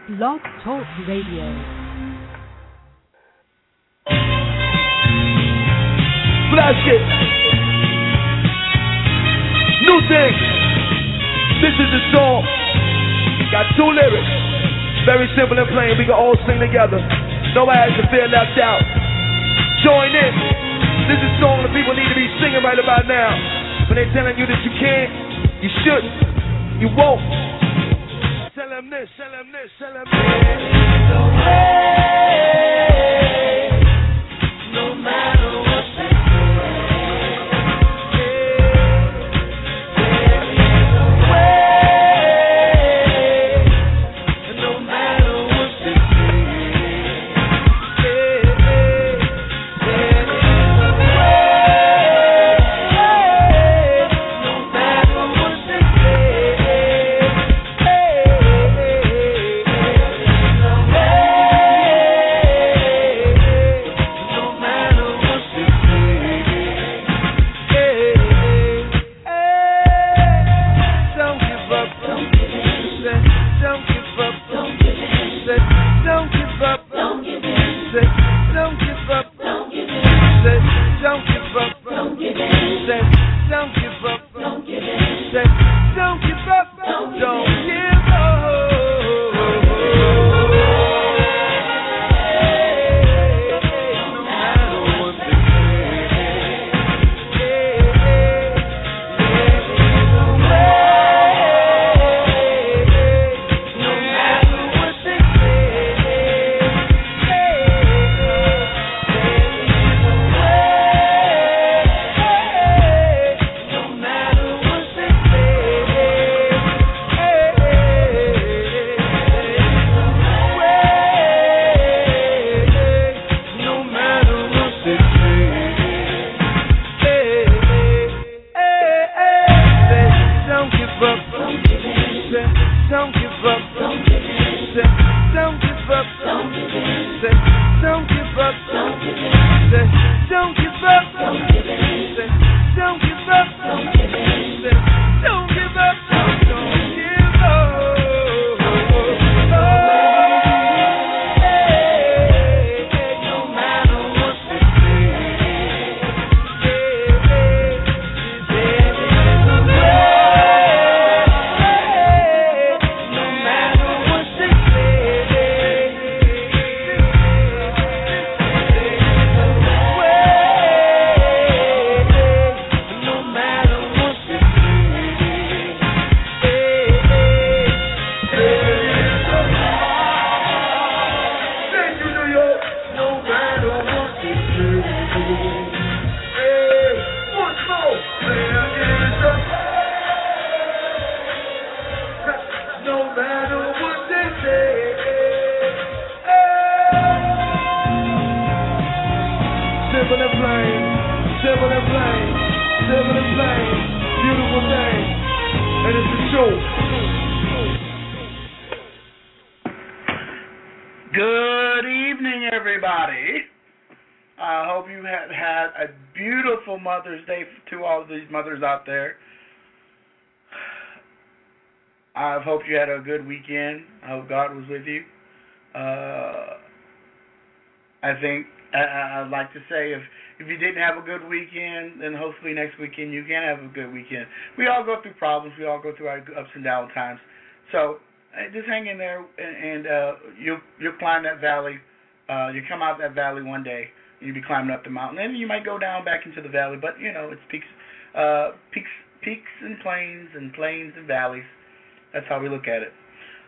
Blog Talk Radio. Flash it. New thing. This is the song. Got two lyrics. Very simple and plain. We can all sing together. Nobody has to feel left out. Join in. This is a song that people need to be singing right about now. When they're telling you that you can't, you shouldn't, you won't. Tell them this, tell them this, tell them this. No way, no matter what they say. There is a way, no matter what they say. There is a way, no matter what they out there. I hope you had a good weekend. I hope God was with you. I think I'd like to say if you didn't have a good weekend, then hopefully next weekend you can have a good weekend. We all go through problems. We all go through our ups and down times. So just hang in there, and you'll climb that valley. You come out that valley one day, and you'll be climbing up the mountain. And you might go down back into the valley, but it's peaks and plains and valleys. That's how we look at it.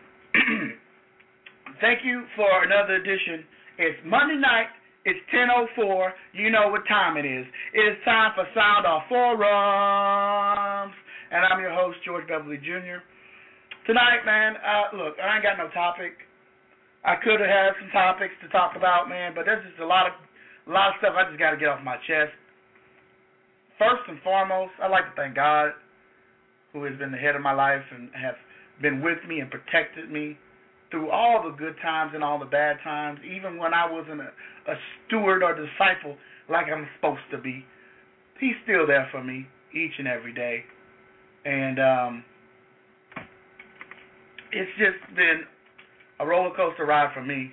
Thank you for another edition. It's Monday night. It's 10:04. You know what time it is. It is time for Sound Off Forums. And I'm your host, George Beverly Jr. Tonight, man, look, I ain't got no topic. I could have had some topics to talk about, man, but there's just a lot of stuff I just got to get off my chest. First and foremost, I'd like to thank God, who has been the head of my life and have been with me and protected me through all the good times and all the bad times, even when I wasn't a steward or disciple like I'm supposed to be. He's still there for me each and every day. And it's just been a roller coaster ride for me.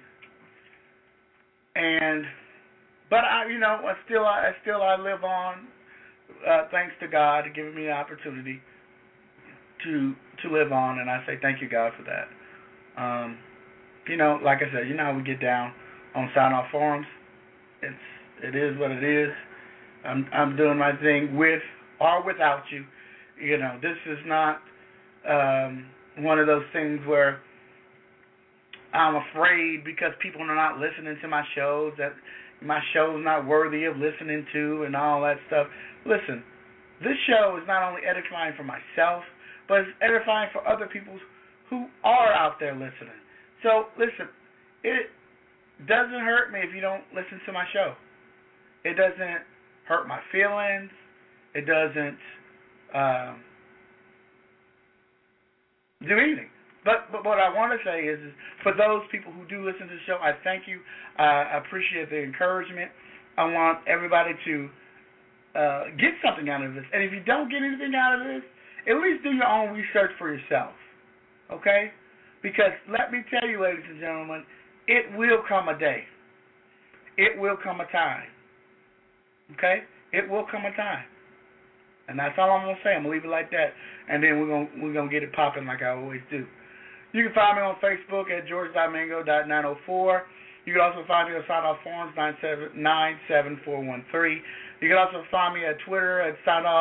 But I still live on, thanks to God giving me the opportunity to live on, and I say thank you, God, for that. Like I said, how we get down on Sound Off Forums. It is what it is. I'm doing my thing with or without you. This is not one of those things where I'm afraid because people are not listening to my shows that my show's not worthy of listening to and all that stuff. Listen, this show is not only edifying for myself, but it's edifying for other people who are out there listening. So, listen, it doesn't hurt me if you don't listen to my show. It doesn't hurt my feelings. It doesn't do anything. But what I want to say is for those people who do listen to the show, I thank you. I appreciate the encouragement. I want everybody to get something out of this. And if you don't get anything out of this, at least do your own research for yourself. Okay? Because let me tell you, ladies and gentlemen, it will come a day. It will come a time. Okay? It will come a time. And that's all I'm going to say. I'm going to leave it like that. And then we're gonna get it popping like I always do. You can find me on Facebook at george.mango.904. You can also find me on Sound Off Forums 97413. You can also find me at Twitter at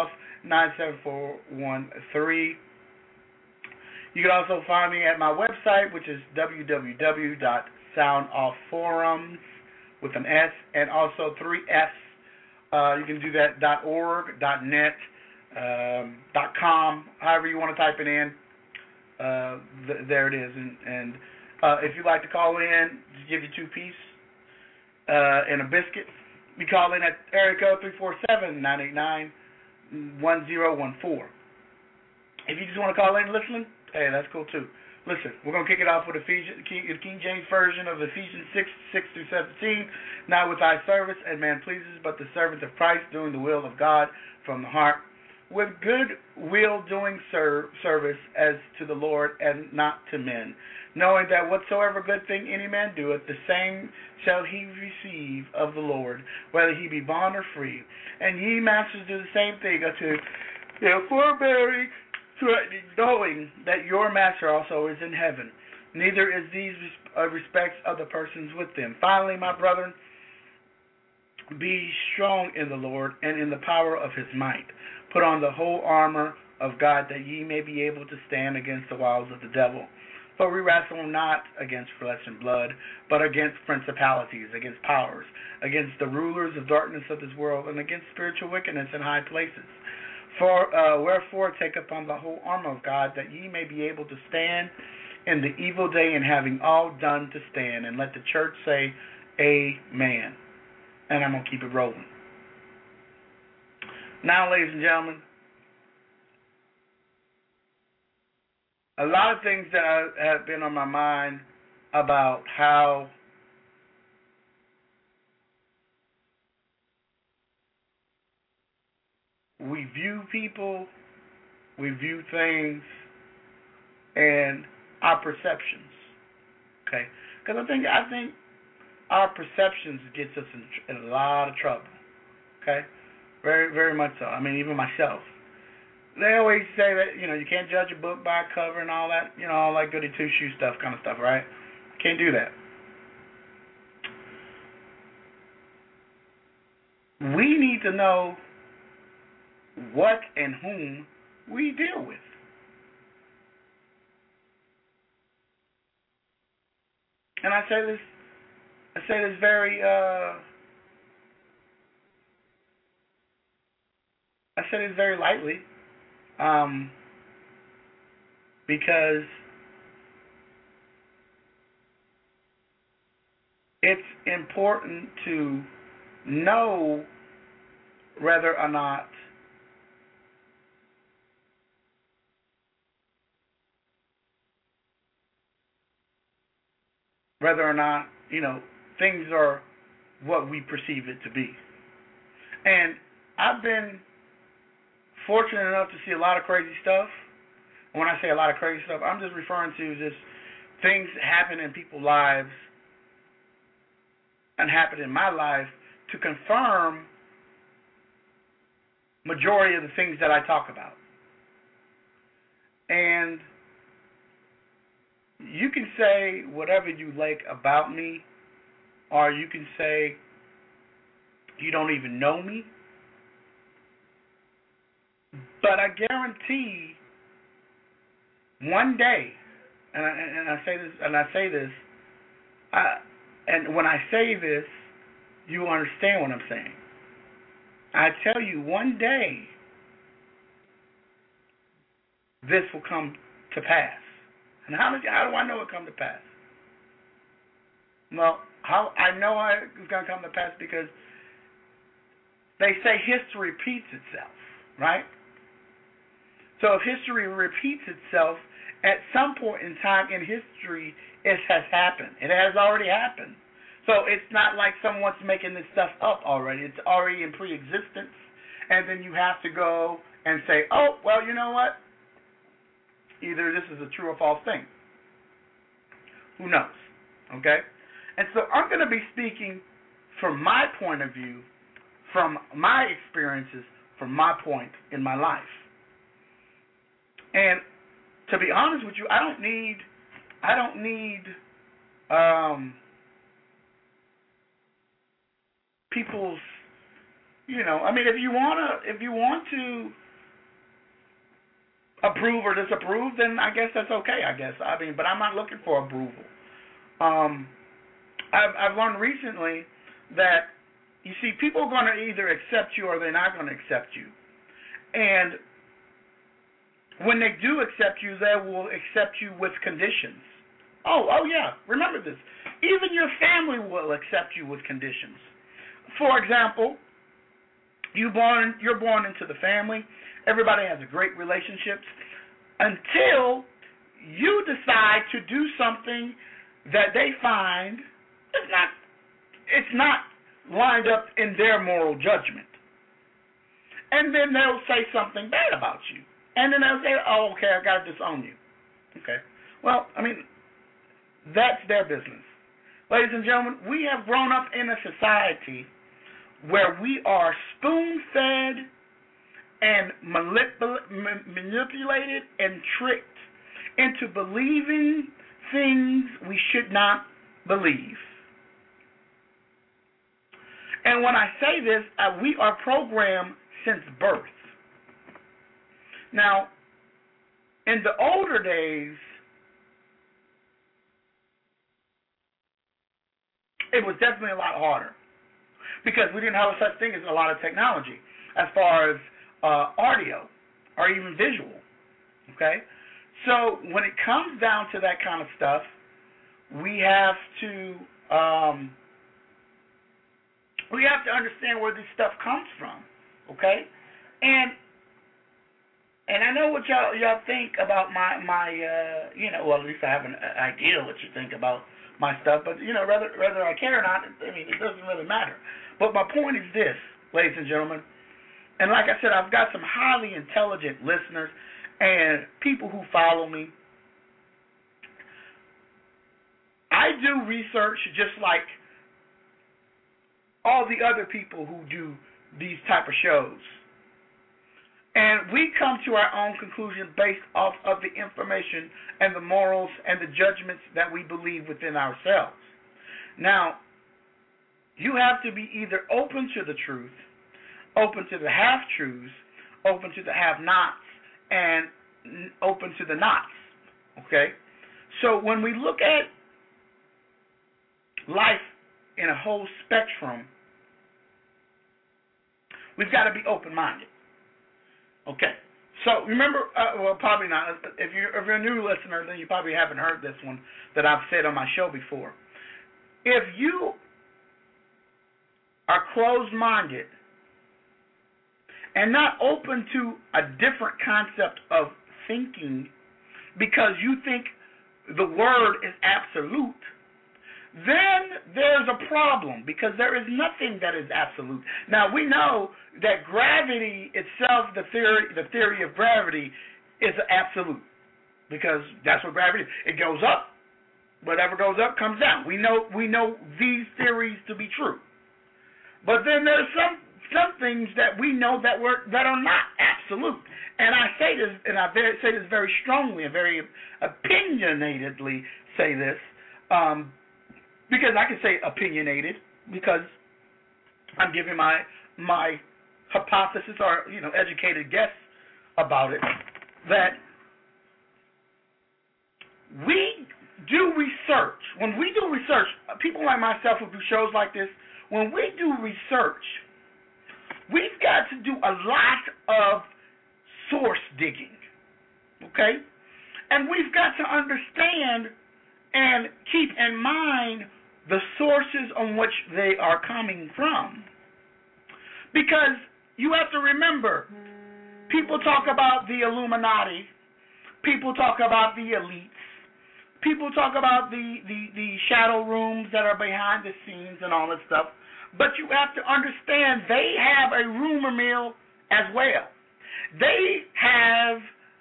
SoundOff97413. You can also find me at my website, which is www.soundoffforums with an S and also 3 Fs. You can do that .org, .net, .com, however you want to type it in. There it is. And if you'd like to call in, just give you 2-piece and a biscuit. You call in at area code 347-989-1014. If you just want to call in and listen, hey, that's cool too. Listen, we're going to kick it off with the King James Version of Ephesians 6:6-17. Not with eye service and man pleases, but the servant of Christ doing the will of God from the heart, with good will doing service as to the Lord and not to men, knowing that whatsoever good thing any man doeth, the same shall he receive of the Lord, whether he be bond or free. And ye masters do the same thing unto forbearing, knowing that your master also is in heaven. Neither is these respects of the persons with them. Finally, my brethren, be strong in the Lord and in the power of his might. Put on the whole armor of God, that ye may be able to stand against the wiles of the devil. For we wrestle not against flesh and blood, but against principalities, against powers, against the rulers of darkness of this world, and against spiritual wickedness in high places. For wherefore take upon the whole armor of God, that ye may be able to stand in the evil day, and having all done to stand. And let the church say, Amen. And I'm going to keep it rolling. Now, ladies and gentlemen, a lot of things that have been on my mind about how we view people, we view things, and our perceptions. Okay? Because I think our perceptions gets us in a lot of trouble. Okay? Very, very much so. I mean, even myself. They always say that, you can't judge a book by a cover and all that, all that goody two-shoe stuff kind of stuff, right? Can't do that. We need to know what and whom we deal with. And I say this very lightly, because it's important to know whether or not things are what we perceive it to be. And I've been fortunate enough to see a lot of crazy stuff. And when I say a lot of crazy stuff, I'm just referring to just things happen in people's lives and happen in my life to confirm majority of the things that I talk about. And you can say whatever you like about me, or you can say you don't even know me, but I guarantee one day, and I say this, and when I say this, you understand what I'm saying. I tell you, one day, this will come to pass. And how do I know it come to pass? Well, how I know it's going to come to pass because they say history repeats itself, right? So if history repeats itself, at some point in time in history, it has happened. It has already happened. So it's not like someone's making this stuff up already. It's already in pre-existence. And then you have to go and say, oh, well, you know what? Either this is a true or false thing. Who knows? Okay? And so I'm going to be speaking from my point of view, from my experiences, from my point in my life. And to be honest with you, I don't need people's, I mean, if you want to approve or disapprove, then I guess that's okay, I mean, but I'm not looking for approval. I've learned recently that, you see, people are going to either accept you or they're not going to accept you. And when they do accept you, they will accept you with conditions. Oh yeah, remember this. Even your family will accept you with conditions. For example, you're born into the family. Everybody has a great relationship until you decide to do something that they find it's not lined up in their moral judgment. And then they'll say something bad about you. And then they'll say, oh, okay, I got to disown you. Okay. Well, I mean, that's their business. Ladies and gentlemen, we have grown up in a society where we are spoon-fed and manipulated and tricked into believing things we should not believe. And when I say this, we are programmed since birth. Now, in the older days, it was definitely a lot harder because we didn't have such thing as a lot of technology as far as audio or even visual, okay? So when it comes down to that kind of stuff, we have to understand where this stuff comes from, okay? And I know what y'all think about my well, at least I have an idea what you think about my stuff, but whether I care or not, I mean, it doesn't really matter. But my point is this, ladies and gentlemen, and like I said, I've got some highly intelligent listeners and people who follow me. I do research just like all the other people who do these type of shows. And we come to our own conclusion based off of the information and the morals and the judgments that we believe within ourselves. Now, you have to be either open to the truth, open to the half-truths, open to the have-nots, and open to the nots, okay? So when we look at life in a whole spectrum, we've got to be open-minded. Okay, so remember, well, probably not. If you're a new listener, then you probably haven't heard this one that I've said on my show before. If you are closed-minded and not open to a different concept of thinking because you think the word is absolute, then there's a problem because there is nothing that is absolute. Now, we know that gravity itself, the theory of gravity, is absolute because that's what gravity is. It goes up Whatever goes up comes down. We know these theories to be true. But then there's some things that we know that are not absolute. And I say this, and I say this very strongly and very opinionatedly say this, because I can say opinionated because I'm giving my hypothesis or educated guess about it, that we do research. When we do research, people like myself who do shows like this, when we do research, we've got to do a lot of source digging, okay? And we've got to understand and keep in mind the sources on which they are coming from. Because you have to remember, people talk about the Illuminati, people talk about the elites, people talk about the shadow rooms that are behind the scenes and all that stuff, but you have to understand they have a rumor mill as well. They have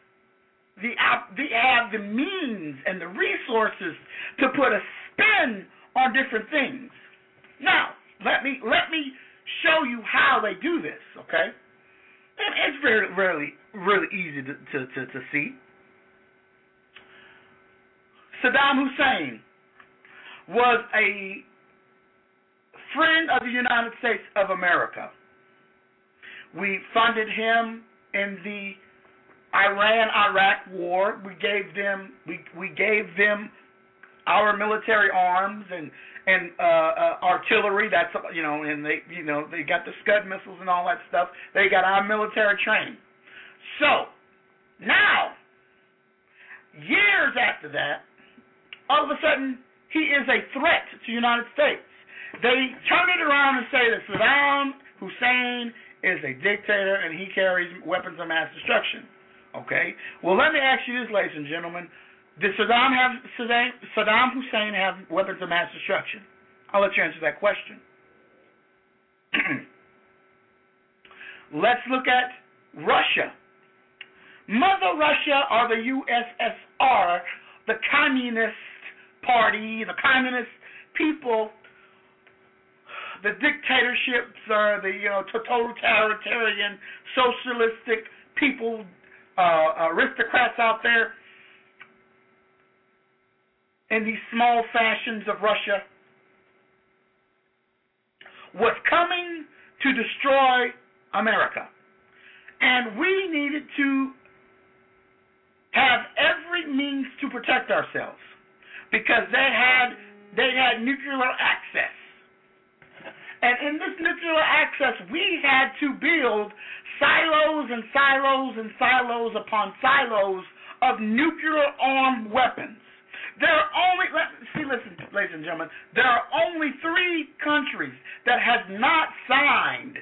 the means and the resources to put a spin on different things. Now, let me show you how they do this, okay? And it's really easy to see. Saddam Hussein was a friend of the United States of America. We funded him in the Iran-Iraq war. We gave them our military arms and artillery. That's and they got the Scud missiles and all that stuff. They got our military training. So now, years after that, all of a sudden he is a threat to the United States. They turn it around and say that Saddam Hussein is a dictator and he carries weapons of mass destruction. Okay? Well, let me ask you this, ladies and gentlemen. Did Saddam Hussein have weapons of mass destruction? I'll let you answer that question. Let's look at Russia. Mother Russia, or the USSR, the Communist Party, the Communist people, the dictatorships, or the totalitarian, socialistic people, aristocrats out there in these small fashions of Russia, was coming to destroy America. And we needed to have every means to protect ourselves because they had nuclear access. And in this nuclear access, we had to build silos and silos and silos upon silos of nuclear-armed weapons. There are only, listen, ladies and gentlemen, there are only 3 countries that have not signed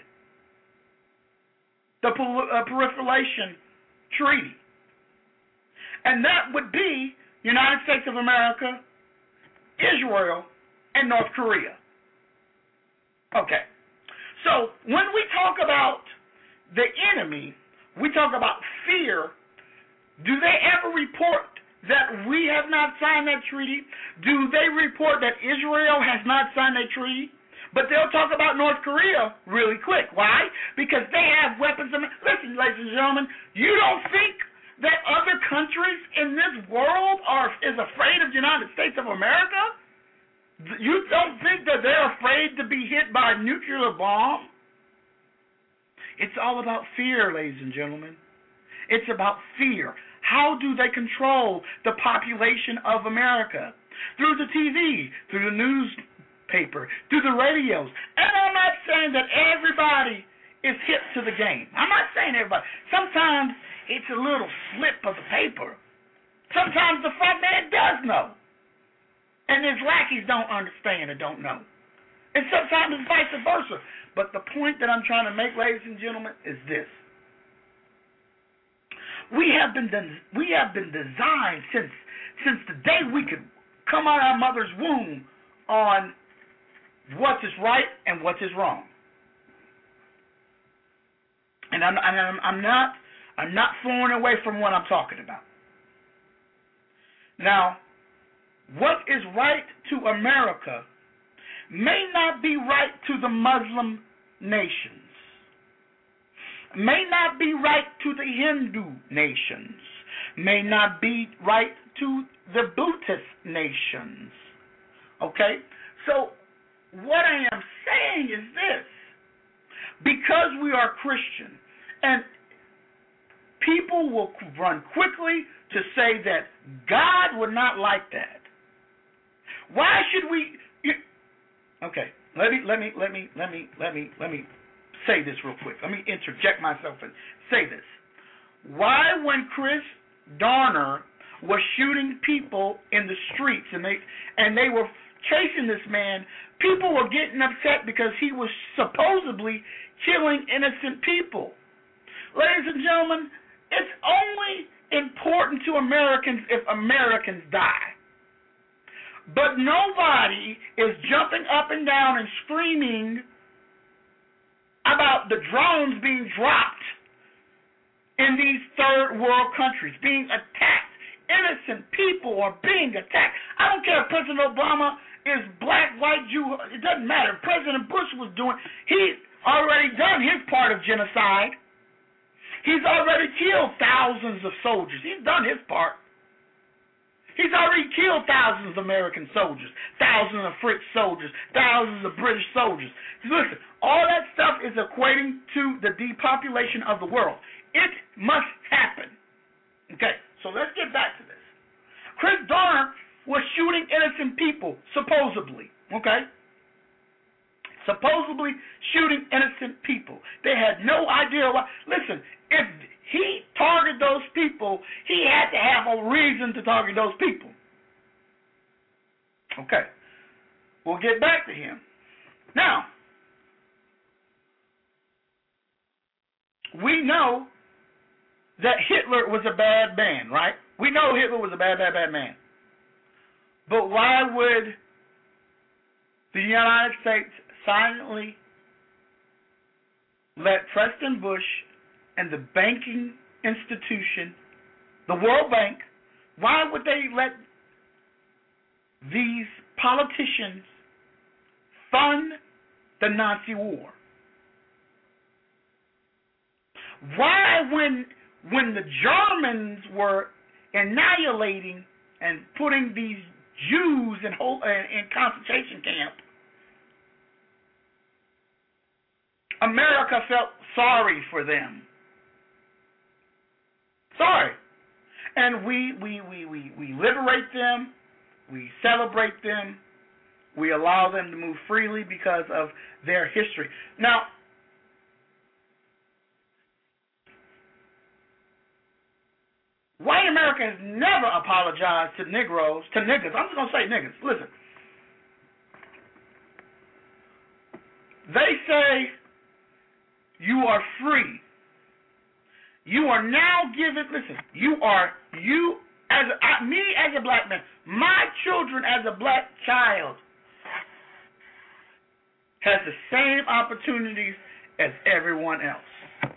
the Proliferation Treaty. And that would be United States of America, Israel, and North Korea. Okay. So when we talk about the enemy, we talk about fear. Do they ever report that we have not signed that treaty? Do they report that Israel has not signed that treaty? But they'll talk about North Korea really quick. Why? Because they have weapons. Listen, ladies and gentlemen, you don't think that other countries in this world is afraid of the United States of America? You don't think that they're afraid to be hit by a nuclear bomb? It's all about fear, ladies and gentlemen. It's about fear. How do they control the population of America? Through the TV, through the newspaper, through the radios. And I'm not saying that everybody is hip to the game. I'm not saying everybody. Sometimes it's a little slip of the paper. Sometimes the front man does know. And his lackeys don't understand or don't know. And sometimes it's vice versa. But the point that I'm trying to make, ladies and gentlemen, is this. We have been designed since the day we could come out of our mother's womb on what is right and what is wrong. And I'm not flowing away from what I'm talking about. Now, what is right to America may not be right to the Muslim nations, may not be right to the Hindu nations, may not be right to the Buddhist nations. Okay? So what I am saying is this. Because we are Christian, and people will run quickly to say that God would not like that. Why should we? Okay, let me say this real quick. Let me interject myself and say this. Why, when Chris Dorner was shooting people in the streets and they were chasing this man, people were getting upset because he was supposedly killing innocent people. Ladies and gentlemen, it's only important to Americans if Americans die. But nobody is jumping up and down and screaming about the drones being dropped in these third world countries, being attacked. Innocent people are being attacked. I don't care if President Obama is black, white, Jew, it doesn't matter. President Bush was doing, he's already done his part of genocide. He's already killed thousands of soldiers. He's done his part. He's already killed thousands of American soldiers, thousands of French soldiers, thousands of British soldiers. Listen, all that stuff is equating to the depopulation of the world. It must happen. Okay, so let's get back to this. Chris Dorner was shooting innocent people, supposedly. Okay? Supposedly shooting innocent people. They had no idea why. Listen, if he targeted those people, he had to have a reason to target those people. Okay. We'll get back to him. Now, we know that Hitler was a bad man, right? We know Hitler was a bad man. But why would the United States silently let Preston Bush and the banking institution, the World Bank, why would they let these politicians fund the Nazi war? Why, when the Germans were annihilating and putting these Jews in concentration camp, America felt sorry for them. Sorry. And we liberate them, we celebrate them, we allow them to move freely because of their history. Now, white America has never apologized to Negroes, to niggas. I'm just going to say niggas. Listen. They say you are free. You are now given, listen, me as a black man, my children as a black child has the same opportunities as everyone else.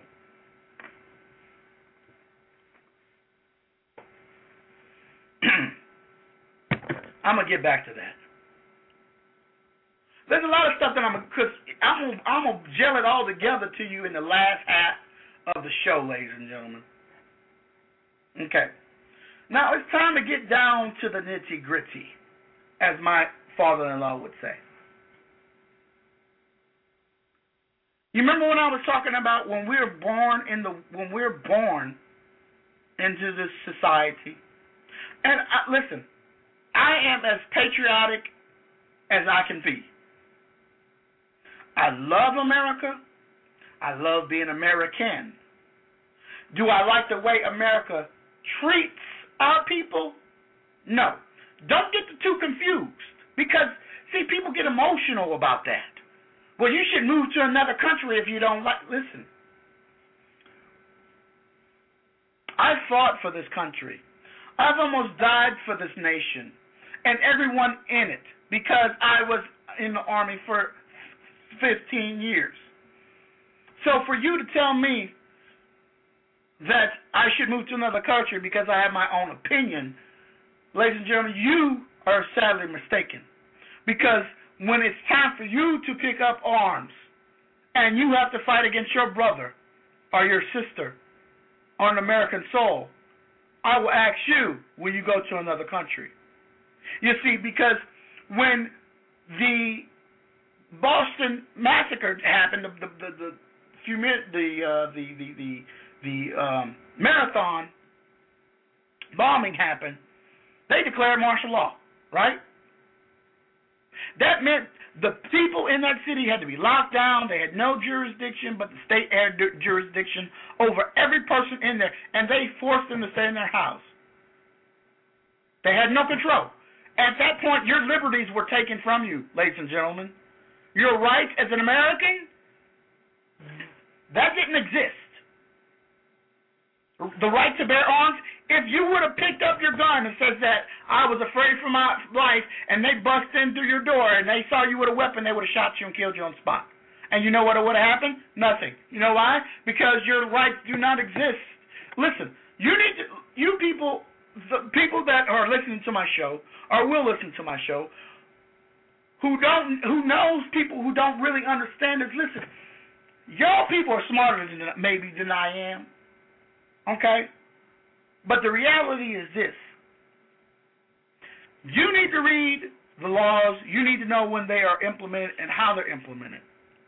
I'm going to get back to that. There's a lot of stuff that I'm going to gel it all together to you in the last half of the show, ladies and gentlemen. Okay. Now it's time to get down to the nitty-gritty, as my father-in-law would say. You remember when I was talking about when we're born into this society? And listen, I am as patriotic as I can be. I love America. I love being American. Do I like the way America treats our people? No. Don't get the two confused. Because, see, people get emotional about that. Well, you should move to another country if you don't like. Listen. I fought for this country. I've almost died for this nation and everyone in it because I was in the Army for 15 years. So for you to tell me that I should move to another country because I have my own opinion, ladies and gentlemen, you are sadly mistaken. Because when it's time for you to pick up arms and you have to fight against your brother or your sister on American soil, I will ask you, will you go to another country? You see, because when the Boston massacre happened, the marathon bombing happened, they declared martial law, right? That meant the people in that city had to be locked down. They had no jurisdiction, but the state had jurisdiction over every person in there, and they forced them to stay in their house. They had no control. At that point, your liberties were taken from you, ladies and gentlemen. Your rights as an American, that didn't exist. The right to bear arms, if you would have picked up your gun and said that I was afraid for my life and they bust in through your door and they saw you with a weapon, they would have shot you and killed you on the spot. And you know what would have happened? Nothing. You know why? Because your rights do not exist. Listen, you people, the people that are listening to my show or will listen to my show, who knows people who don't really understand this, listen, y'all people are smarter than I am. Okay? But the reality is this. You need to read the laws. You need to know when they are implemented and how they're implemented.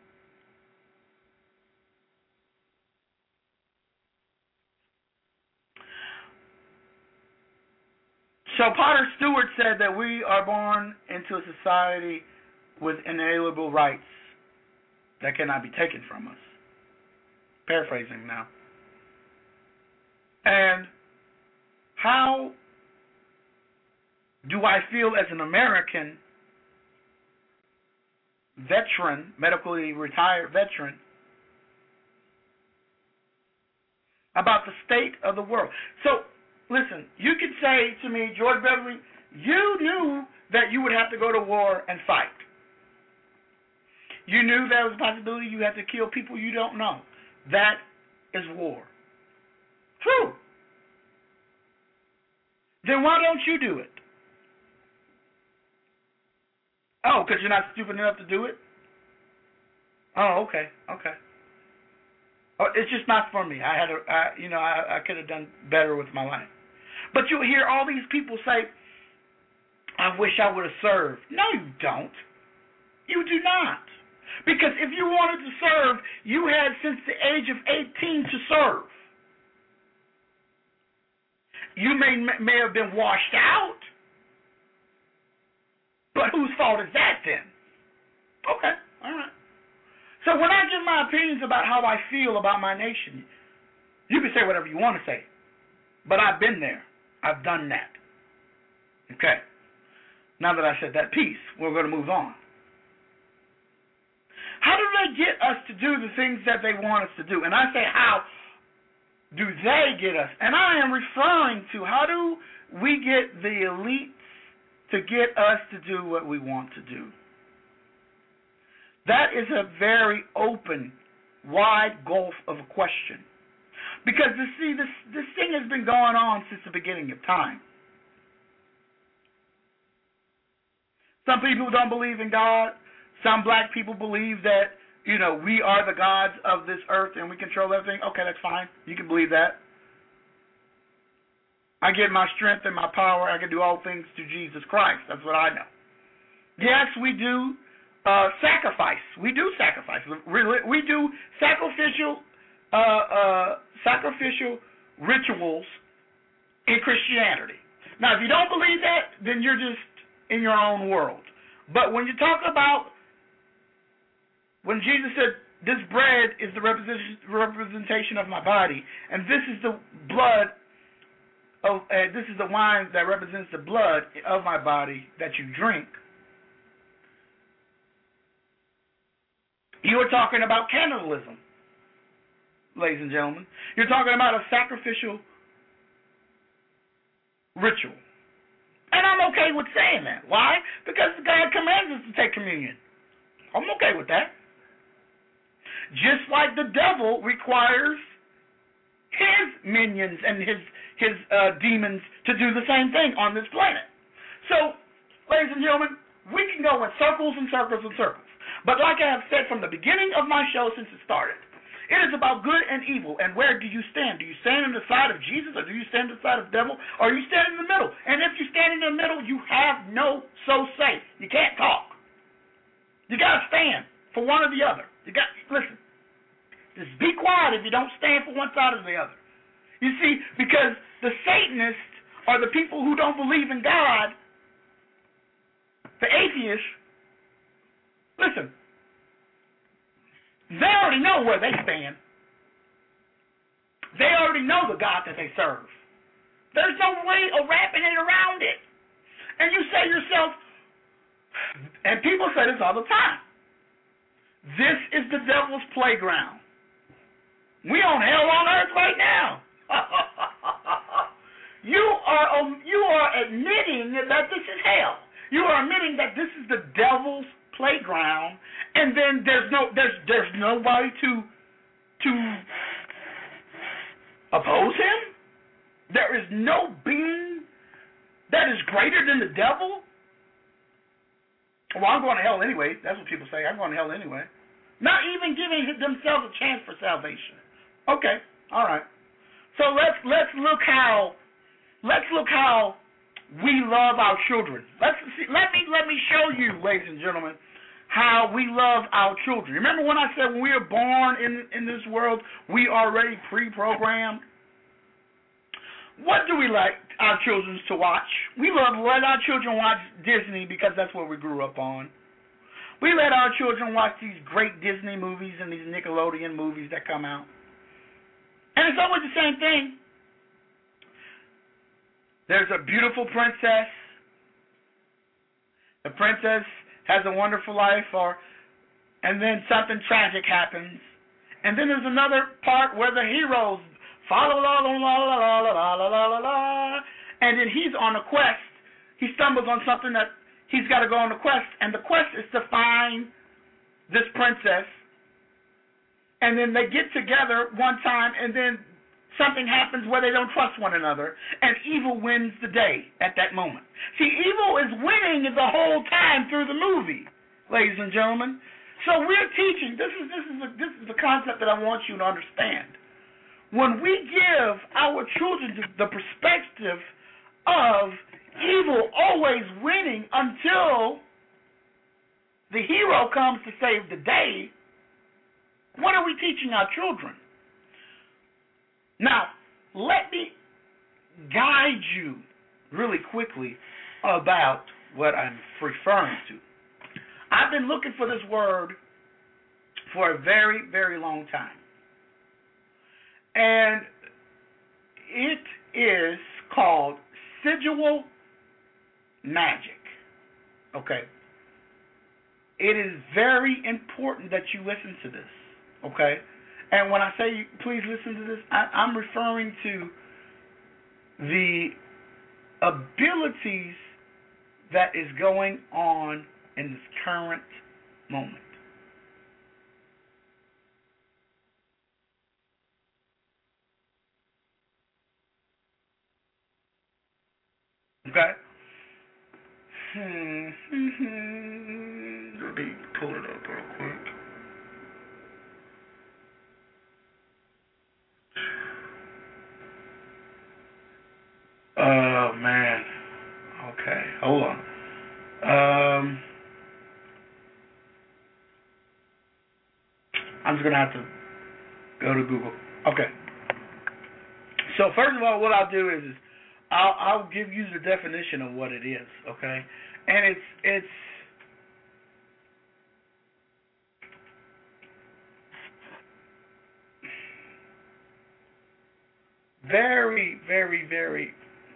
So Potter Stewart said that we are born into a society with inalienable rights that cannot be taken from us. Paraphrasing now. And how do I feel as an American veteran, medically retired veteran, about the state of the world? So, listen, you could say to me, George Beverly, you knew that you would have to go to war and fight. You knew there was a possibility you had to kill people you don't know. That is war. True. Then why don't you do it? Oh, because you're not stupid enough to do it? Oh, okay. Oh, it's just not for me. I could have done better with my life. But you hear all these people say, I wish I would have served. No, you don't. You do not. Because if you wanted to serve, you had since the age of 18 to serve. You may have been washed out, but whose fault is that then? Okay, all right. So when I give my opinions about how I feel about my nation, you can say whatever you want to say, but I've been there. I've done that. Okay. Now that I said that piece, we're going to move on. How do they get us to do the things that they want us to do? And I say, how do they get us? And I am referring to how do we get the elites to get us to do what we want to do? That is a very open, wide gulf of a question. Because, you see, this thing has been going on since the beginning of time. Some people don't believe in God. Some black people believe that, we are the gods of this earth and we control everything. Okay, that's fine. You can believe that. I get my strength and my power. I can do all things through Jesus Christ. That's what I know. Yes, we do sacrifice. We do sacrifice. We do sacrificial rituals in Christianity. Now, if you don't believe that, then you're just in your own world. But when you talk about when Jesus said, this bread is the representation of my body, and this is the blood of, this is the wine that represents the blood of my body that you drink, you are talking about cannibalism, ladies and gentlemen. You're talking about a sacrificial ritual. And I'm okay with saying that. Why? Because God commands us to take communion. I'm okay with that. Just like the devil requires his minions and his demons to do the same thing on this planet. So ladies and gentlemen, we can go in circles and circles and circles. But like I have said from the beginning of my show since it started, it is about good and evil, and where do you stand? Do you stand on the side of Jesus, or do you stand on the side of the devil, or you stand in the middle? And if you stand in the middle, you have no say. You can't talk. You got to stand for one or the other. Listen, just be quiet if you don't stand for one side or the other. You see, because the Satanists are the people who don't believe in God, the atheists, listen, they already know where they stand. They already know the God that they serve. There's no way of wrapping it around it. And you say to yourself, and people say this all the time, this is the devil's playground. We on hell on earth right now. You are admitting that this is hell. You are admitting that this is the devil's playground, and then there's nobody to oppose him. There is no being that is greater than the devil. Well, I'm going to hell anyway. That's what people say. I'm going to hell anyway. Not even giving themselves a chance for salvation. Okay, all right. So let's look how we love our children. Let me show you, ladies and gentlemen, how we love our children. Remember when I said when we are born in this world, we are already pre-programmed? What do we like our children to watch? We let our children watch Disney because that's what we grew up on. We let our children watch these great Disney movies and these Nickelodeon movies that come out. And it's always the same thing. There's a beautiful princess. The princess has a wonderful life, and then something tragic happens. And then there's another part where the heroes follow la la la la la la la la la la, and then he's on a quest. He stumbles on something that he's got to go on a quest, and the quest is to find this princess. And then they get together one time, and then something happens where they don't trust one another, and evil wins the day at that moment. See, evil is winning the whole time through the movie, ladies and gentlemen. So we're teaching. This is the concept that I want you to understand. When we give our children the perspective of evil always winning until the hero comes to save the day, what are we teaching our children? Now, let me guide you really quickly about what I'm referring to. I've been looking for this word for a very, very long time. And it is called sigil magic. Okay. It is very important that you listen to this. Okay. And when I say please listen to this, I'm referring to the abilities that is going on in this current moment. Okay? Let me pull it up real quick. Oh, man. Okay, hold on. I'm just going to have to go to Google. Okay. So first of all, what I'll do is I'll give you the definition of what it is, okay? And it's very, very, very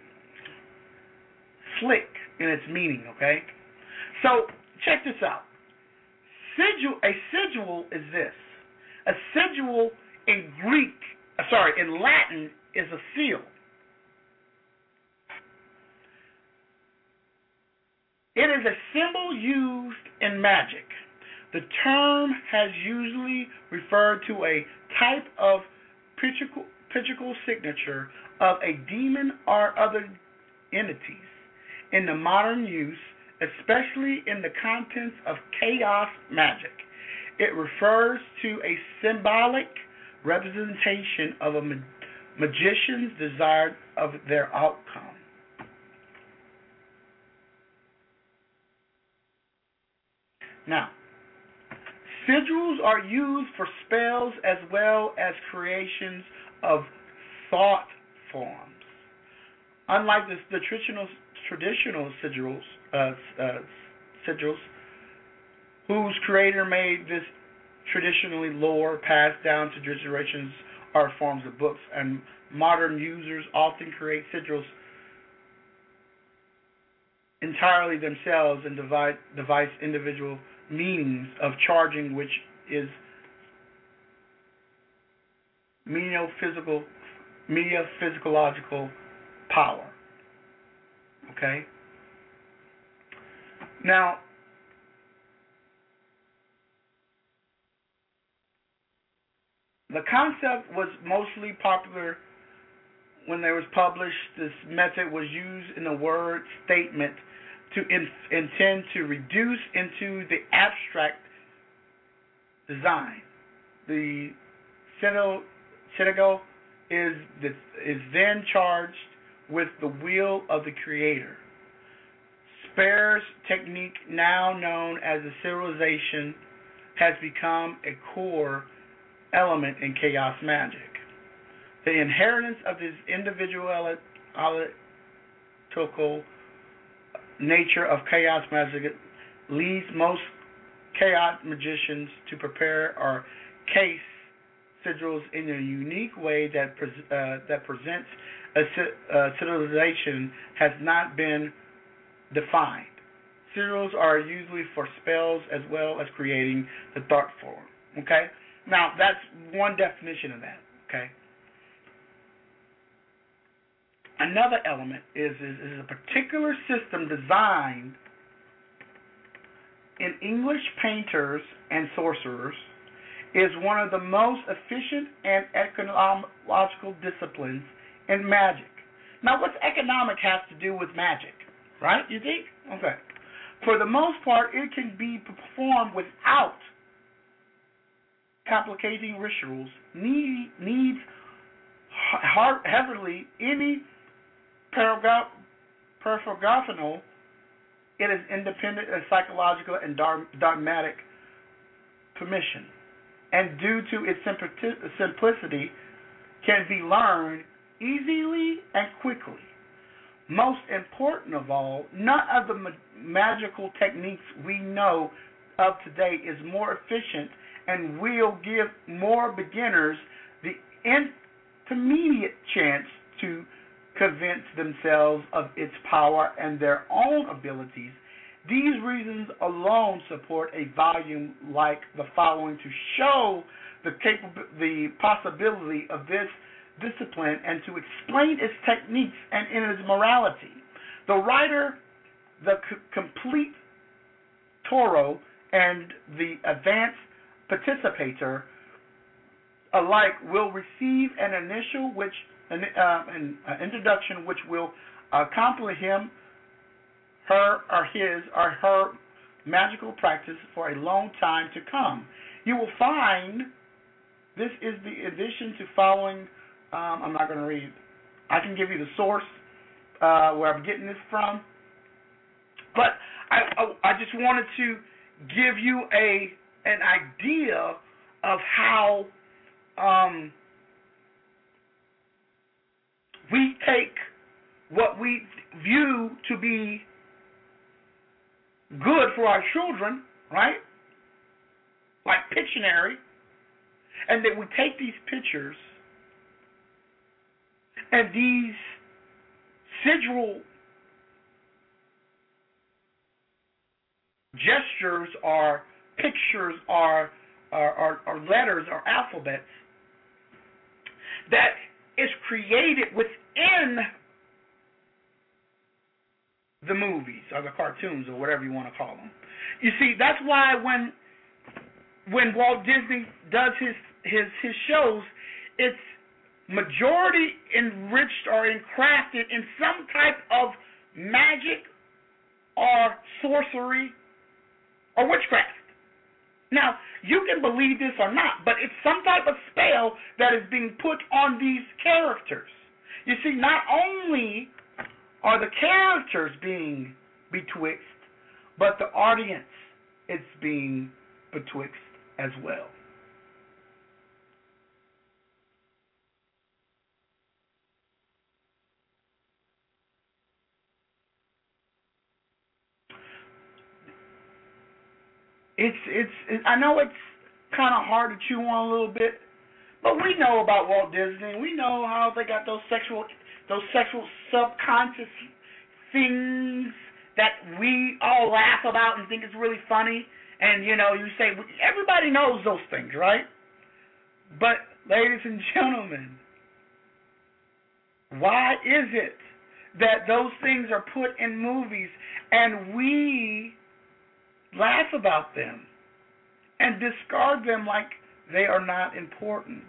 slick in its meaning, okay? So check this out. A sigil is this. A sigil in Latin is a seal. It is a symbol used in magic. The term has usually referred to a type of physical signature of a demon or other entities. In the modern use, especially in the contents of chaos magic. It refers to a symbolic representation of a magician's desire of their outcome. Now, sigils are used for spells as well as creations of thought forms. Unlike the traditional sigils, whose creator made this traditionally lore passed down to generations art forms of books, and modern users often create sigils entirely themselves and devise individual meanings of charging, which is physiological power. Okay? Now, the concept was mostly popular when they was published. This method was used in a word statement to intend to reduce into the abstract design. The sigil is then charged with the will of the creator. Speer's technique, now known as the sigilization, has become a core element in chaos magic. The inheritance of this individual nature of chaos magic leads most chaos magicians to prepare or case sigils in a unique way that presents a sigilization has not been defined. Sigils are usually for spells as well as creating the thought form. Okay? Now, that's one definition of that. Okay? Another element is a particular system designed in English painters and sorcerers, is one of the most efficient and economical disciplines in magic. Now, what's economic has to do with magic, right? You think? Okay. For the most part, it can be performed without complicating rituals, needs heavily any performational. It is independent of psychological and dogmatic permission, and due to its simplicity, can be learned easily and quickly. Most important of all, none of the magical techniques we know of today is more efficient and will give more beginners the intermediate chance to convince themselves of its power and their own abilities. These reasons alone support a volume like the following to show the possibility of this discipline and to explain its techniques and in its morality. The writer, the complete Toro, and the advanced participator alike will receive an initial an introduction which will accompany him, her, or his or her magical practice for a long time to come. You will find this is the addition to following. I'm not going to read. I can give you the source where I'm getting this from, but I just wanted to give you an idea of how we take what we view to be good for our children, right? Like Pictionary, and then we take these pictures and these sigil gestures or pictures or letters or alphabets that is created within the movies or the cartoons or whatever you want to call them. You see, that's why when Walt Disney does his shows, it's majority enriched or encrafted in some type of magic or sorcery or witchcraft. Now, you can believe this or not, but it's some type of spell that is being put on these characters. You see, not only are the characters being betwixt, but the audience is being betwixt as well. I know it's kind of hard to chew on a little bit, but we know about Walt Disney. We know how they got those sexual subconscious things that we all laugh about and think is really funny. And you say everybody knows those things, right? But ladies and gentlemen, why is it that those things are put in movies and we laugh about them and discard them like they are not important,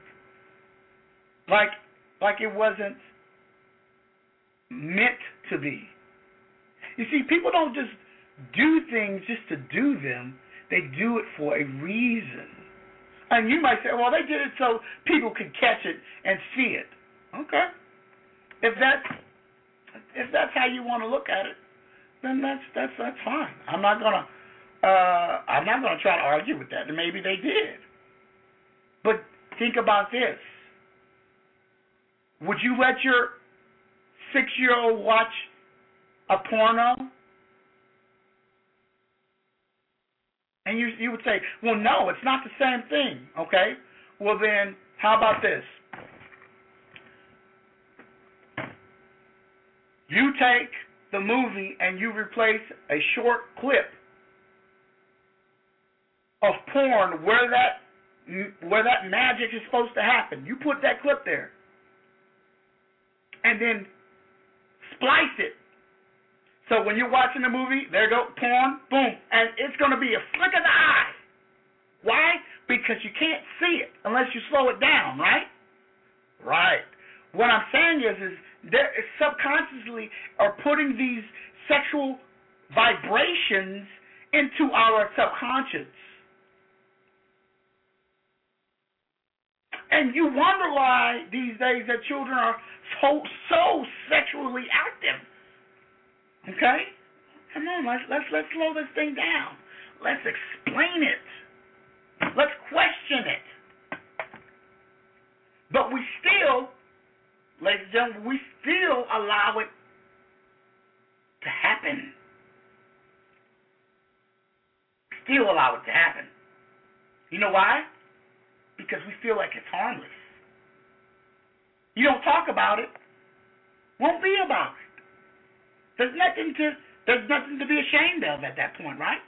like it wasn't meant to be? You see, people don't just do things just to do them. They do it for a reason. And you might say, well, they did it so people could catch it and see it. Okay. If that's how you want to look at it, then that's fine. I'm not gonna try to argue with that. And maybe they did. But think about this. Would you let your 6-year-old watch a porno? And you would say, well, no, it's not the same thing. Okay? Well, then, how about this? You take the movie and you replace a short clip of porn where that magic is supposed to happen. You put that clip there. And then splice it. So when you're watching the movie, there go porn, boom, and it's going to be a flick of the eye. Why? Because you can't see it unless you slow it down, right? Right. What I'm saying is there subconsciously are putting these sexual vibrations into our subconscious. And you wonder why these days that children are so sexually active. Okay? Come on, let's slow this thing down. Let's explain it. Let's question it. But we still, ladies and gentlemen, we still allow it to happen. Still allow it to happen. You know why? Because we feel like it's harmless. You don't talk about it, won't be about it. There's nothing to be ashamed of at that point, right?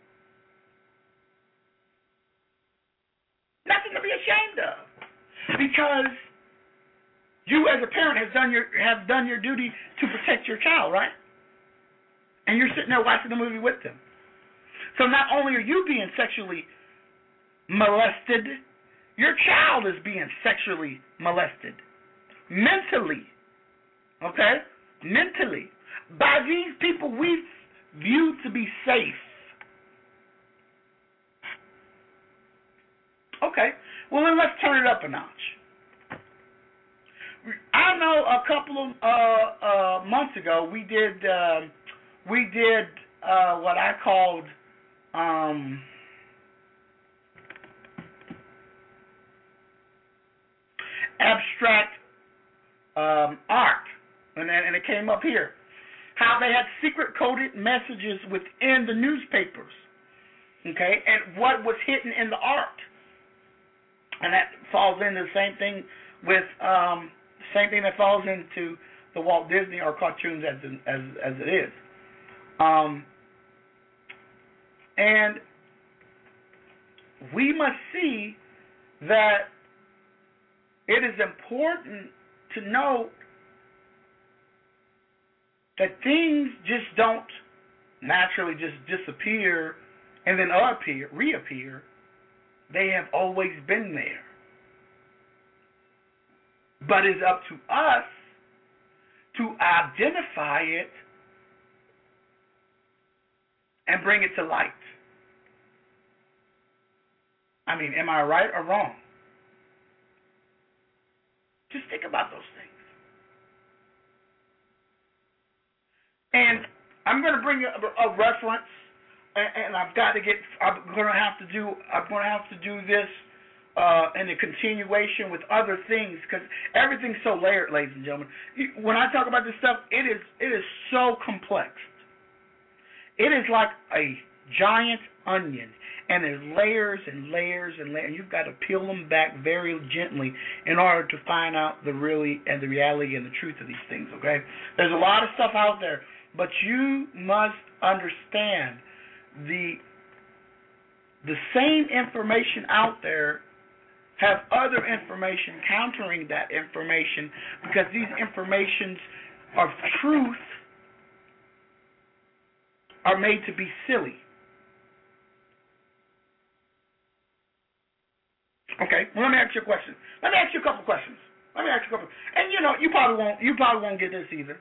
Nothing to be ashamed of, because you as a parent have done your duty to protect your child, right? And you're sitting there watching the movie with them. So not only are you being sexually molested, your child is being sexually molested. Mentally. Okay? Mentally. By these people we view to be safe. Okay. Well, then let's turn it up a notch. I know a couple of months ago we did what I called abstract art, and it came up here. How they had secret coded messages within the newspapers, okay, and what was hidden in the art, and that falls into the same thing with same thing that falls into the Walt Disney or cartoons as it is, and we must see that it is important to know that things just don't naturally just disappear and then reappear. They have always been there. But it's up to us to identify it and bring it to light. I mean, am I right or wrong? Just think about those things. And I'm going to bring a reference, and I'm going to have to do this in a continuation with other things, because everything's so layered, ladies and gentlemen. When I talk about this stuff, it is so complex. It is like a giant onion, and there's layers and layers and layers, and you've got to peel them back very gently in order to find out the reality and the truth of these things, okay? There's a lot of stuff out there, but you must understand the same information out there have other information countering that information, because these informations of truth are made to be silly. Okay, well, let me ask you a question. Let me ask you a couple questions. And you probably won't get this either.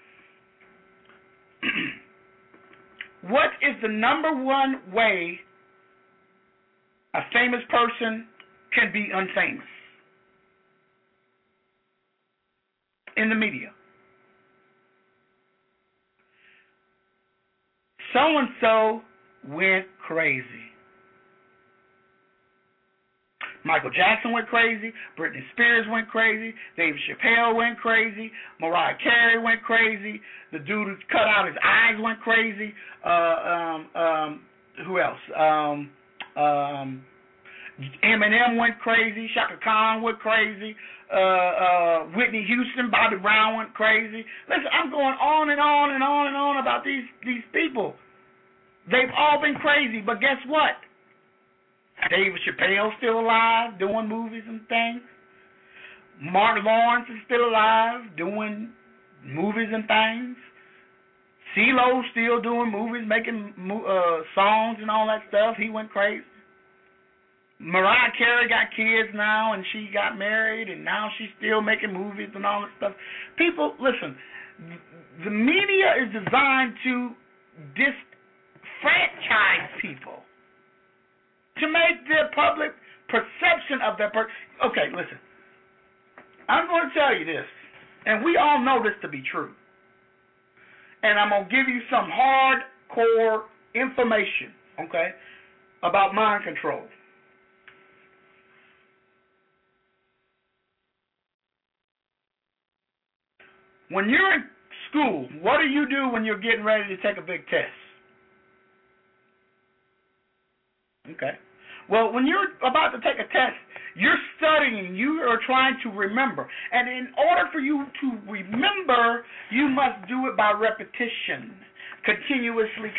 What is the number one way a famous person can be unfamous in the media? So-and-so went crazy. Michael Jackson went crazy. Britney Spears went crazy. Dave Chappelle went crazy. Mariah Carey went crazy. The dude who cut out his eyes went crazy. Who else? Eminem went crazy. Shaka Khan went crazy. Whitney Houston, Bobby Brown went crazy. Listen, I'm going on and on and on and on about these people. They've all been crazy, but guess what? David Chappelle's still alive, doing movies and things. Mark Lawrence is still alive, doing movies and things. CeeLo's still doing movies, making songs and all that stuff. He went crazy. Mariah Carey got kids now, and she got married, and now she's still making movies and all that stuff. People, listen, the media is designed to disfranchise people, to make the public perception of that person. Okay, listen, I'm going to tell you this, and we all know this to be true, and I'm going to give you some hardcore information, okay, about mind control. When you're in school, what do you do when you're getting ready to take a big test? Okay. Well, when you're about to take a test, you're studying, you are trying to remember. And in order for you to remember, you must do it by repetition. Continuously.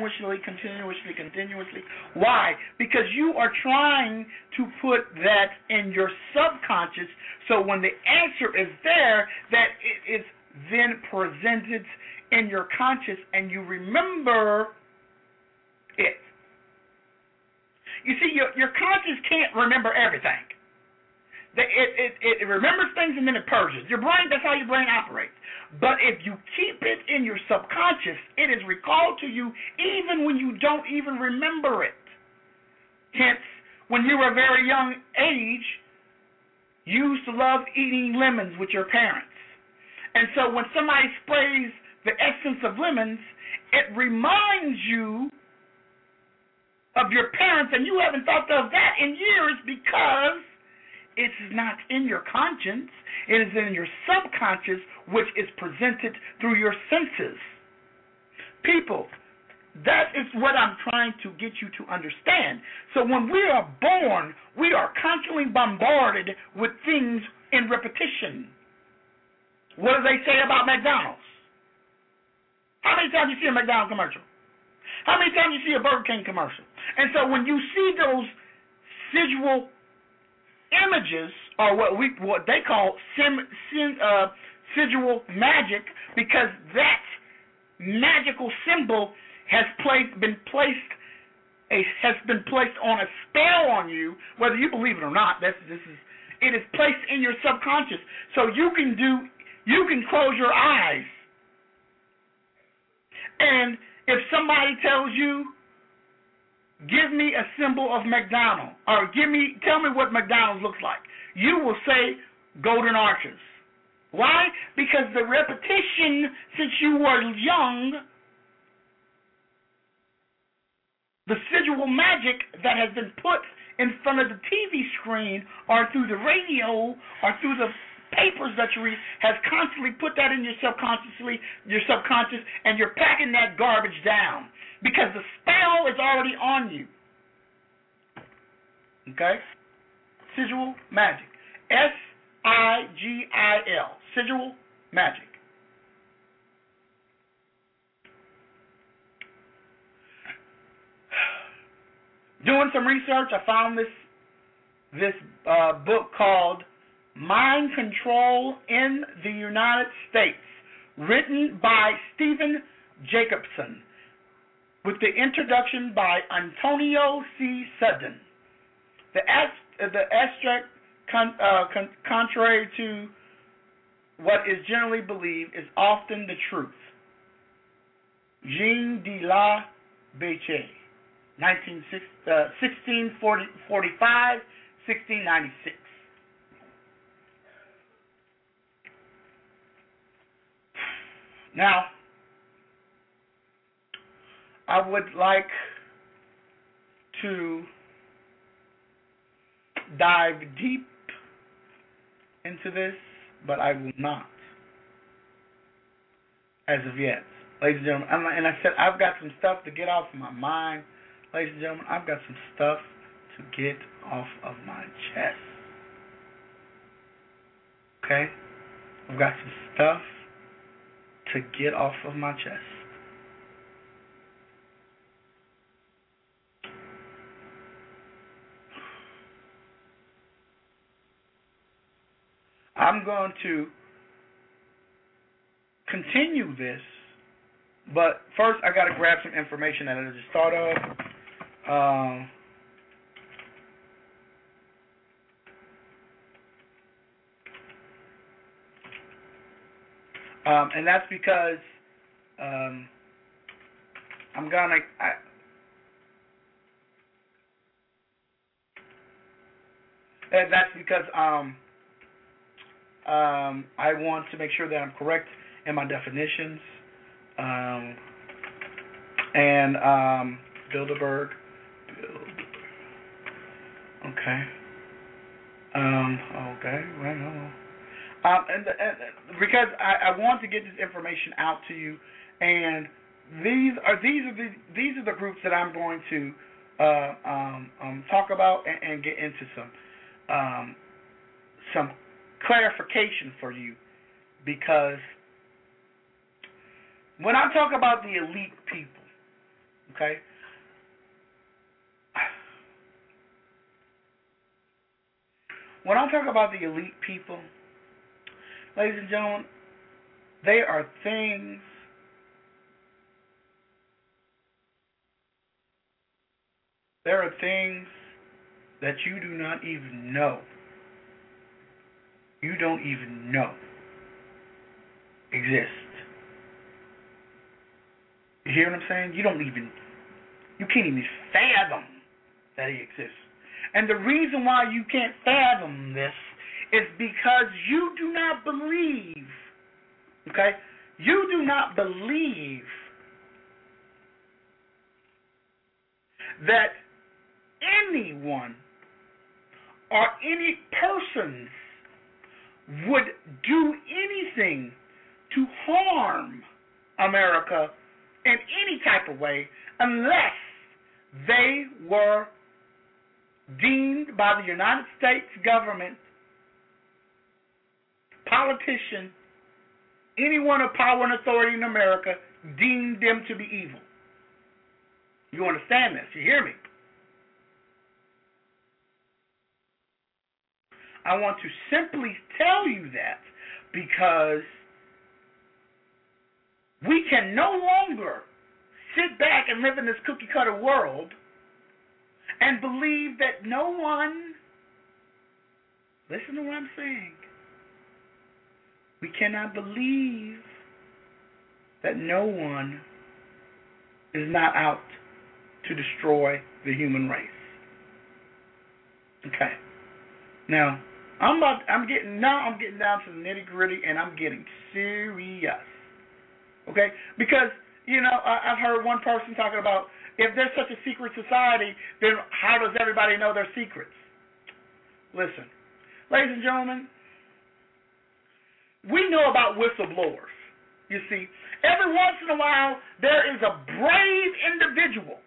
Why? Because you are trying to put that in your subconscious, so when the answer is there, that it is then presented in your conscious and you remember it. You see, your conscious can't remember everything. It remembers things and then it purges. Your brain, that's how your brain operates. But if you keep it in your subconscious, it is recalled to you even when you don't even remember it. Hence, when you were a very young age, you used to love eating lemons with your parents. And so when somebody sprays the essence of lemons, it reminds you of your parents, and you haven't thought of that in years because it's not in your conscience. It is in your subconscious, which is presented through your senses. People, that is what I'm trying to get you to understand. So when we are born, we are constantly bombarded with things in repetition. What do they say about McDonald's? How many times you see a McDonald's commercial? How many times you see a Burger King commercial? And so when you see those visual images, or what they call visual magic, because that magical symbol has been placed on a spell on you, whether you believe it or not. It is placed in your subconscious, so you can close your eyes, and If somebody tells you, give me a symbol of McDonald's, or tell me what McDonald's looks like, you will say golden arches. Why? Because the repetition since you were young, the visual magic that has been put in front of the TV screen or through the radio or through the papers that you read has constantly put that in your subconscious, and you're packing that garbage down because the spell is already on you. Okay? Sigil magic. S-I-G-I-L. Sigil magic. Doing some research, I found this book called Mind Control in the United States, written by Stephen Jacobson, with the introduction by Antonio C. Sutton. The abstract, contrary to what is generally believed, is often the truth. Jean de la Béche, 1645, 1696. Now, I would like to dive deep into this, but I will not as of yet. Ladies and gentlemen, and I said I've got some stuff to get off of my mind. Ladies and gentlemen, I've got some stuff to get off of my chest. Okay? I've got some stuff to get off of my chest. I'm going to continue this, but first I got to grab some information that I just thought of. And that's because I want to make sure that I'm correct in my definitions. Bilderberg. Okay. Okay. Well. And because I want to get this information out to you, and these are the groups that I'm going to talk about and get into some clarification for you, because when I talk about the elite people, okay, when I talk about the elite people, ladies and gentlemen, they are things that you do not even know. You don't even know exist. You hear what I'm saying? You can't even fathom that he exists. And the reason why you can't fathom this is because you do not believe, okay? You do not believe that anyone or any persons would do anything to harm America in any type of way unless they were deemed by the United States government, politician, anyone of power and authority in America deemed them to be evil. You understand this? You hear me? I want to simply tell you that because we can no longer sit back and live in this cookie-cutter world and believe that no one, listen to what I'm saying, we cannot believe that no one is not out to destroy the human race. Okay. Now, I'm getting down to the nitty-gritty, and I'm getting serious. Okay? Because, I've heard one person talking about, if there's such a secret society, then how does everybody know their secrets? Listen, ladies and gentlemen, we know about whistleblowers. You see, every once in a while, there is a brave individual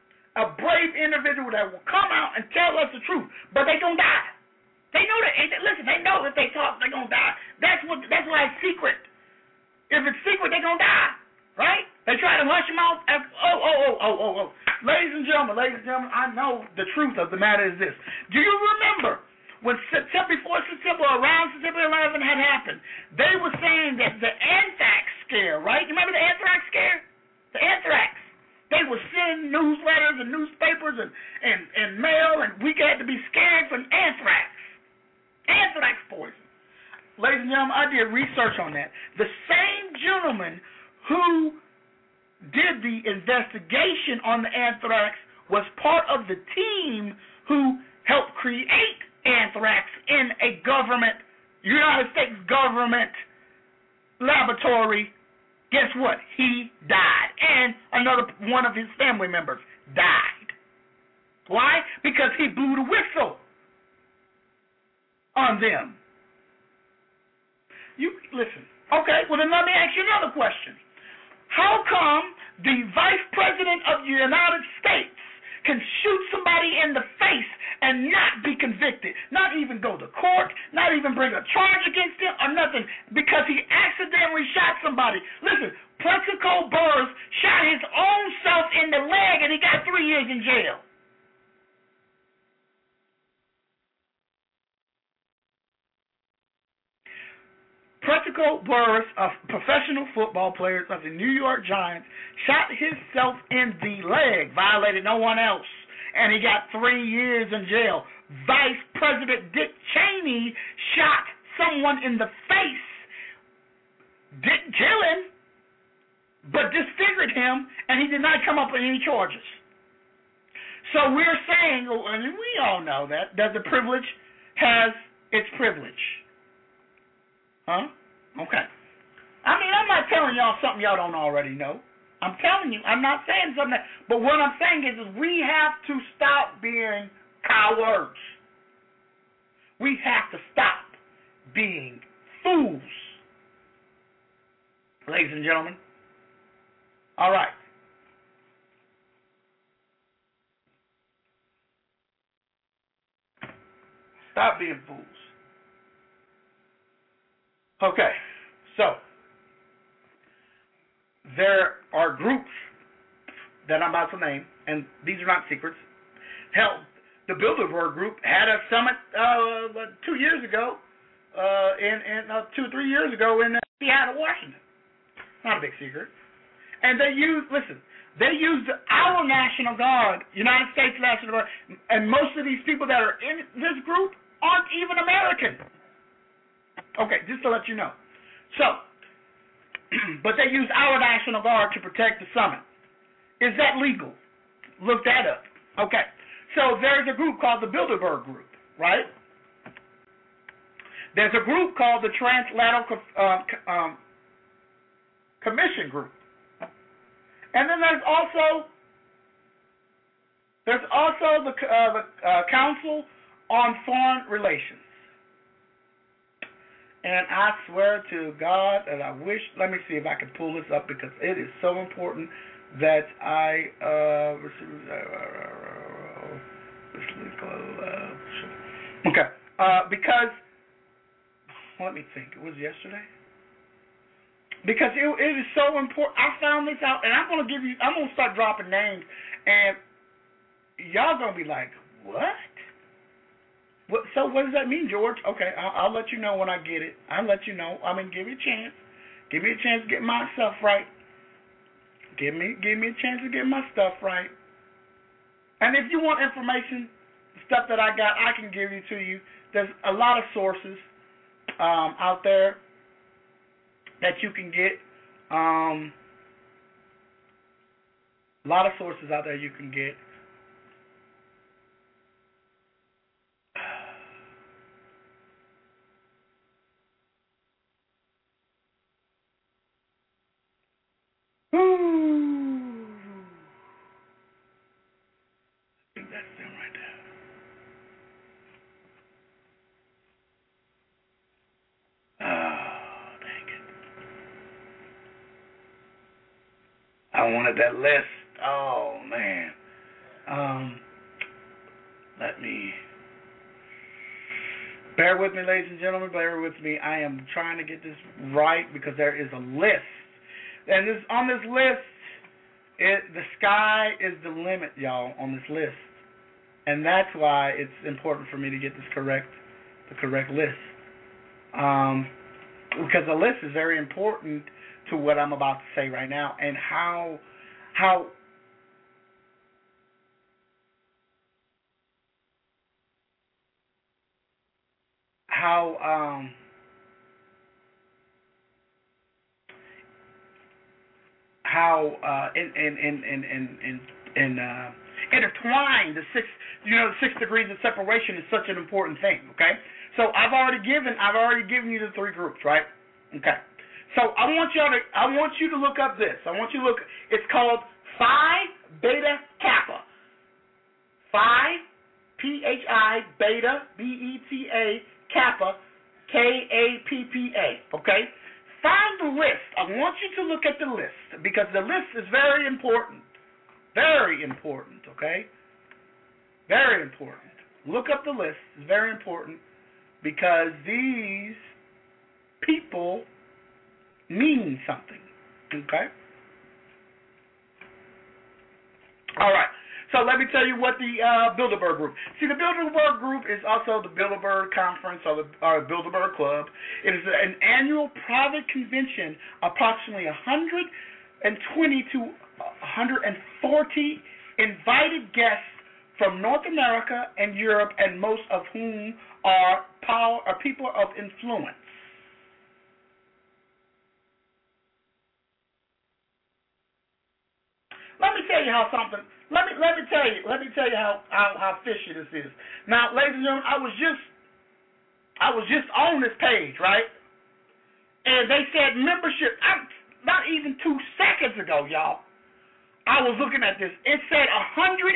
that will come out and tell us the truth, but they gonna die. They know that. Listen, they know if they talk, they're gonna die. That's why it's secret. If it's secret, they're gonna die, right? They try to hush them out. Ladies and gentlemen, I know the truth of the matter is this. Do you remember when before September, around September 11 had happened, they were saying that the anthrax scare, right? You remember the anthrax scare? The anthrax. They were sending newsletters and newspapers and mail, and we had to be scared from anthrax. Anthrax poison. Ladies and gentlemen, I did research on that. The same gentleman who did the investigation on the anthrax was part of the team who helped create anthrax in a United States government laboratory. Guess what? He died. And another one of his family members died. Why? Because he blew the whistle on them. Listen. Okay, well then let me ask you another question. How come the Vice President of the United States can shoot somebody in the face and not be convicted, not even go to court, not even bring a charge against him or nothing, because he accidentally shot somebody? Listen, Plaxico Burress shot his own self in the leg and he got 3 years in jail. Plaxico Burress, a professional football player of the New York Giants, shot himself in the leg, violated no one else, and he got 3 years in jail. Vice President Dick Cheney shot someone in the face, didn't kill him, but disfigured him, and he did not come up with any charges. So we're saying, and we all know that the privilege has its privilege. Huh? Okay. I mean, I'm not telling y'all something y'all don't already know. I'm telling you, I'm not saying something but what I'm saying is we have to stop being cowards. We have to stop being fools. Ladies and gentlemen. All right. Stop being fools. Okay, so there are groups that I'm about to name, and these are not secrets. Hell, the Bilderberg Group had a summit 2 years ago, 2 or 3 years ago in Seattle, Washington. Not a big secret. And they used our National Guard, United States National Guard, and most of these people that are in this group aren't even American. Okay, just to let you know. So, but they use our National Guard to protect the summit. Is that legal? Look that up. Okay, so there's a group called the Bilderberg Group, right? There's a group called the Transatlantic Commission Group. And then there's also the Council on Foreign Relations. And I swear to God that I wish, let me see if I can pull this up because it is so important that I, because, let me think, it was yesterday? Because it is so important. I found this out, and I'm going to start dropping names, and y'all going to be like, what? So what does that mean, George? Okay, I'll let you know when I get it. I'll let you know. I mean, give me a chance. Give me a chance to get my stuff right. Give me a chance to get my stuff right. And if you want information, stuff that I got, I can give it to you. There's a lot of sources out there that you can get. A lot of sources out there you can get. Ooh. I think that's them right there. Oh, dang it. I wanted that list. Oh, man. Let me... Bear with me, ladies and gentlemen. Bear with me. I am trying to get this right because there is a list. And on this list, the sky is the limit, y'all, on this list. And that's why it's important for me to get the correct list. Because the list is very important to what I'm about to say right now, and how intertwined the 6 degrees of separation is such an important thing. Okay, so I've already given you the 3 groups, right? Okay, so I want you to look up this. It's called Phi Beta Kappa. Phi, P-H-I, Beta, B-E-T-A, Kappa, K-A-P-P-A. Okay. Find the list. I want you to look at the list because the list is very important. Very important, okay? Very important. Look up the list. It's very important because these people mean something, okay? All right. So let me tell you what the Bilderberg Group. See, the Bilderberg Group is also the Bilderberg Conference or the Bilderberg Club. It is an annual private convention, approximately 120 to 140 invited guests from North America and Europe, and most of whom are people of influence. Let me tell you how something. Let me tell you how fishy this is. Now, ladies and gentlemen, I was just on this page, right? And they said membership. Not even 2 seconds ago, y'all. I was looking at this. It said 140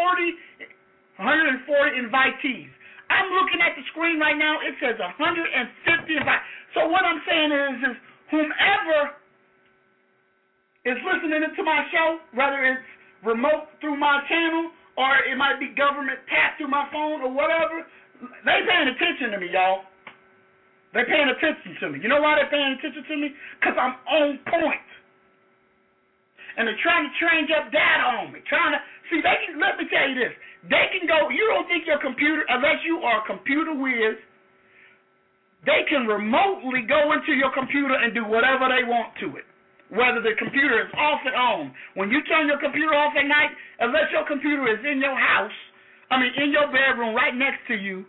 invitees. I'm looking at the screen right now. It says 150 invitees. So what I'm saying is whomever is listening to my show, whether it's remote through my channel or it might be government tapped through my phone or whatever, they paying attention to me, y'all. They paying attention to me. You know why they're paying attention to me? Because I'm on point. And they're trying to change up data on me. Let me tell you this. They can go, you don't think your computer, unless you are a computer whiz, they can remotely go into your computer and do whatever they want to it. Whether the computer is off and on. When you turn your computer off at night, unless your computer is in your house, in your bedroom right next to you,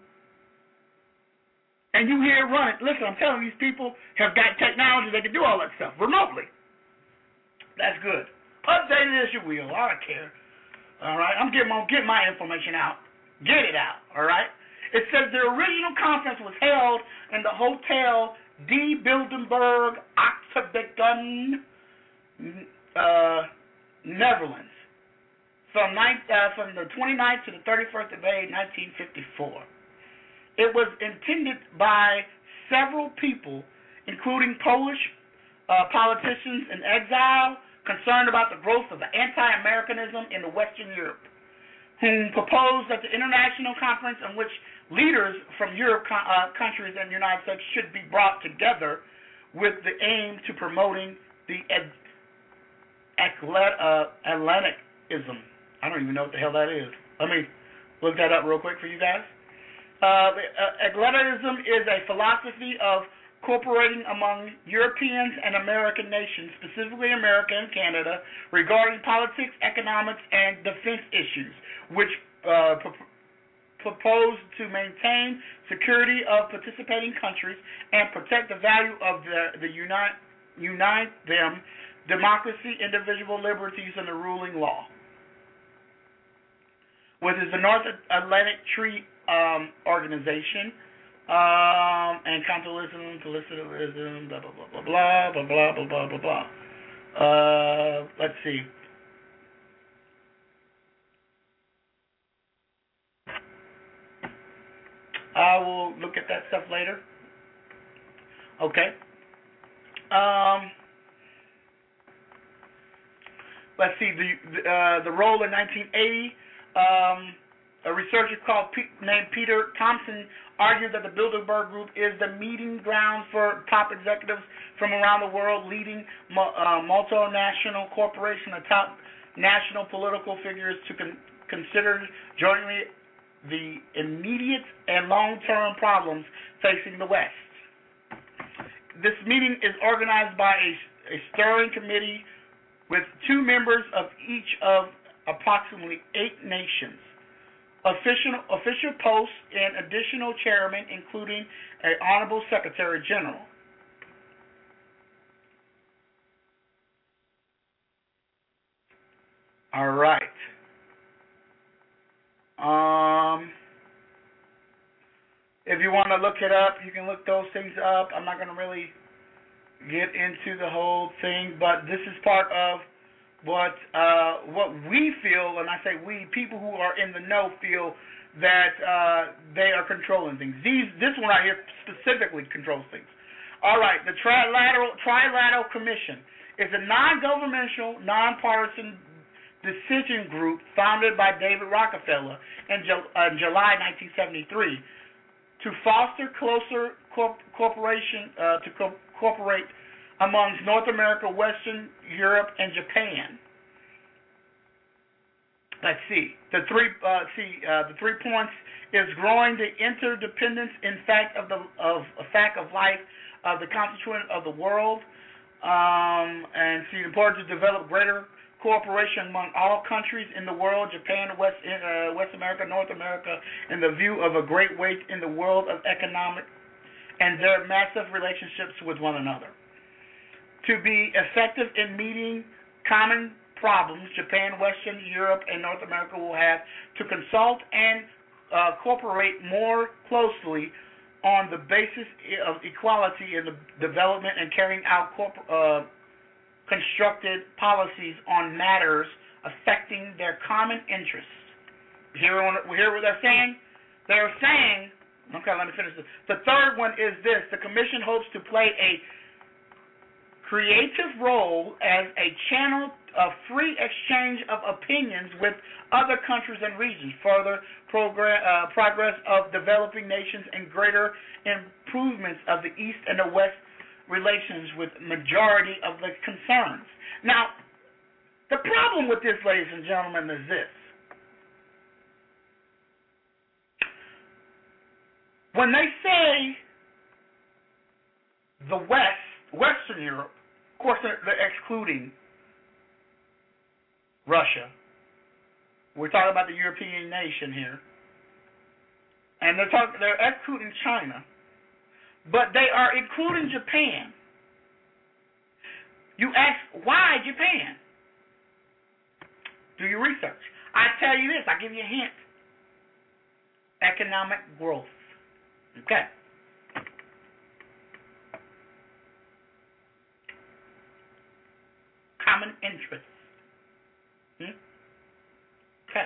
and you hear it running. Listen, I'm telling you, these people have got technology that can do all that stuff remotely. That's good. Update it as you will. I don't care. All right? I'm getting my information out. Get it out. All right? It says the original conference was held in the Hotel D. Bilderberg Achterbergen, Netherlands, from the 29th to the 31st of May, 1954. It was intended by several people, including Polish politicians in exile, concerned about the growth of the anti-Americanism in the Western Europe, whom proposed that the international conference in which leaders from Europe countries and the United States should be brought together with the aim to promoting the Atlanticism. I don't even know what the hell that is. Let me look that up real quick for you guys. Atlanticism is a philosophy of cooperating among Europeans and American nations, specifically America and Canada, regarding politics, economics, and defense issues, which propose to maintain security of participating countries and protect the value of the unite them. democracy, individual liberties, and the ruling law. Which is the North Atlantic Treaty Organization, and continentalism, blah, blah, blah, blah, blah, blah, blah, blah, blah, blah, blah. Let's see. I will look at that stuff later. Okay. Let's see. The role in 1980. A researcher named Peter Thompson argued that the Bilderberg Group is the meeting ground for top executives from around the world, leading multinational corporations and top national political figures to consider jointly the immediate and long-term problems facing the West. This meeting is organized by a steering committee with 2 members of each of approximately 8 nations. Official posts and additional chairmen, including an honorable secretary general. All right. If you want to look it up, you can look those things up. I'm not going to really get into the whole thing, but this is part of what we feel, and I say we, people who are in the know, feel that they are controlling things. This one right here specifically controls things. All right, the Trilateral Commission is a non-governmental, nonpartisan decision group founded by David Rockefeller in July 1973 to foster closer cooperate amongst North America, Western Europe, and Japan. Let's see. The 3 points is growing the interdependence in fact of life of the constituent of the world, and see the importance to develop greater cooperation among all countries in the world, Japan, West America, North America, in the view of a great weight in the world of economic and their massive relationships with one another. To be effective in meeting common problems, Japan, Western Europe, and North America will have to consult and cooperate more closely on the basis of equality in the development and carrying out constructed policies on matters affecting their common interests. Hear what they're saying? They're saying, okay, let me finish this. The third one is this: the Commission hopes to play a creative role as a channel of free exchange of opinions with other countries and regions, further progress of developing nations, and greater improvements of the East and the West relations with majority of the concerns. Now, the problem with this, ladies and gentlemen, is this. When they say the West, Western Europe, of course they're excluding Russia. We're talking about the European nation here. And they're excluding China. But they are including Japan. You ask, why Japan? Do your research. I tell you this, I give you a hint. Economic growth. Okay. Common interests. Okay.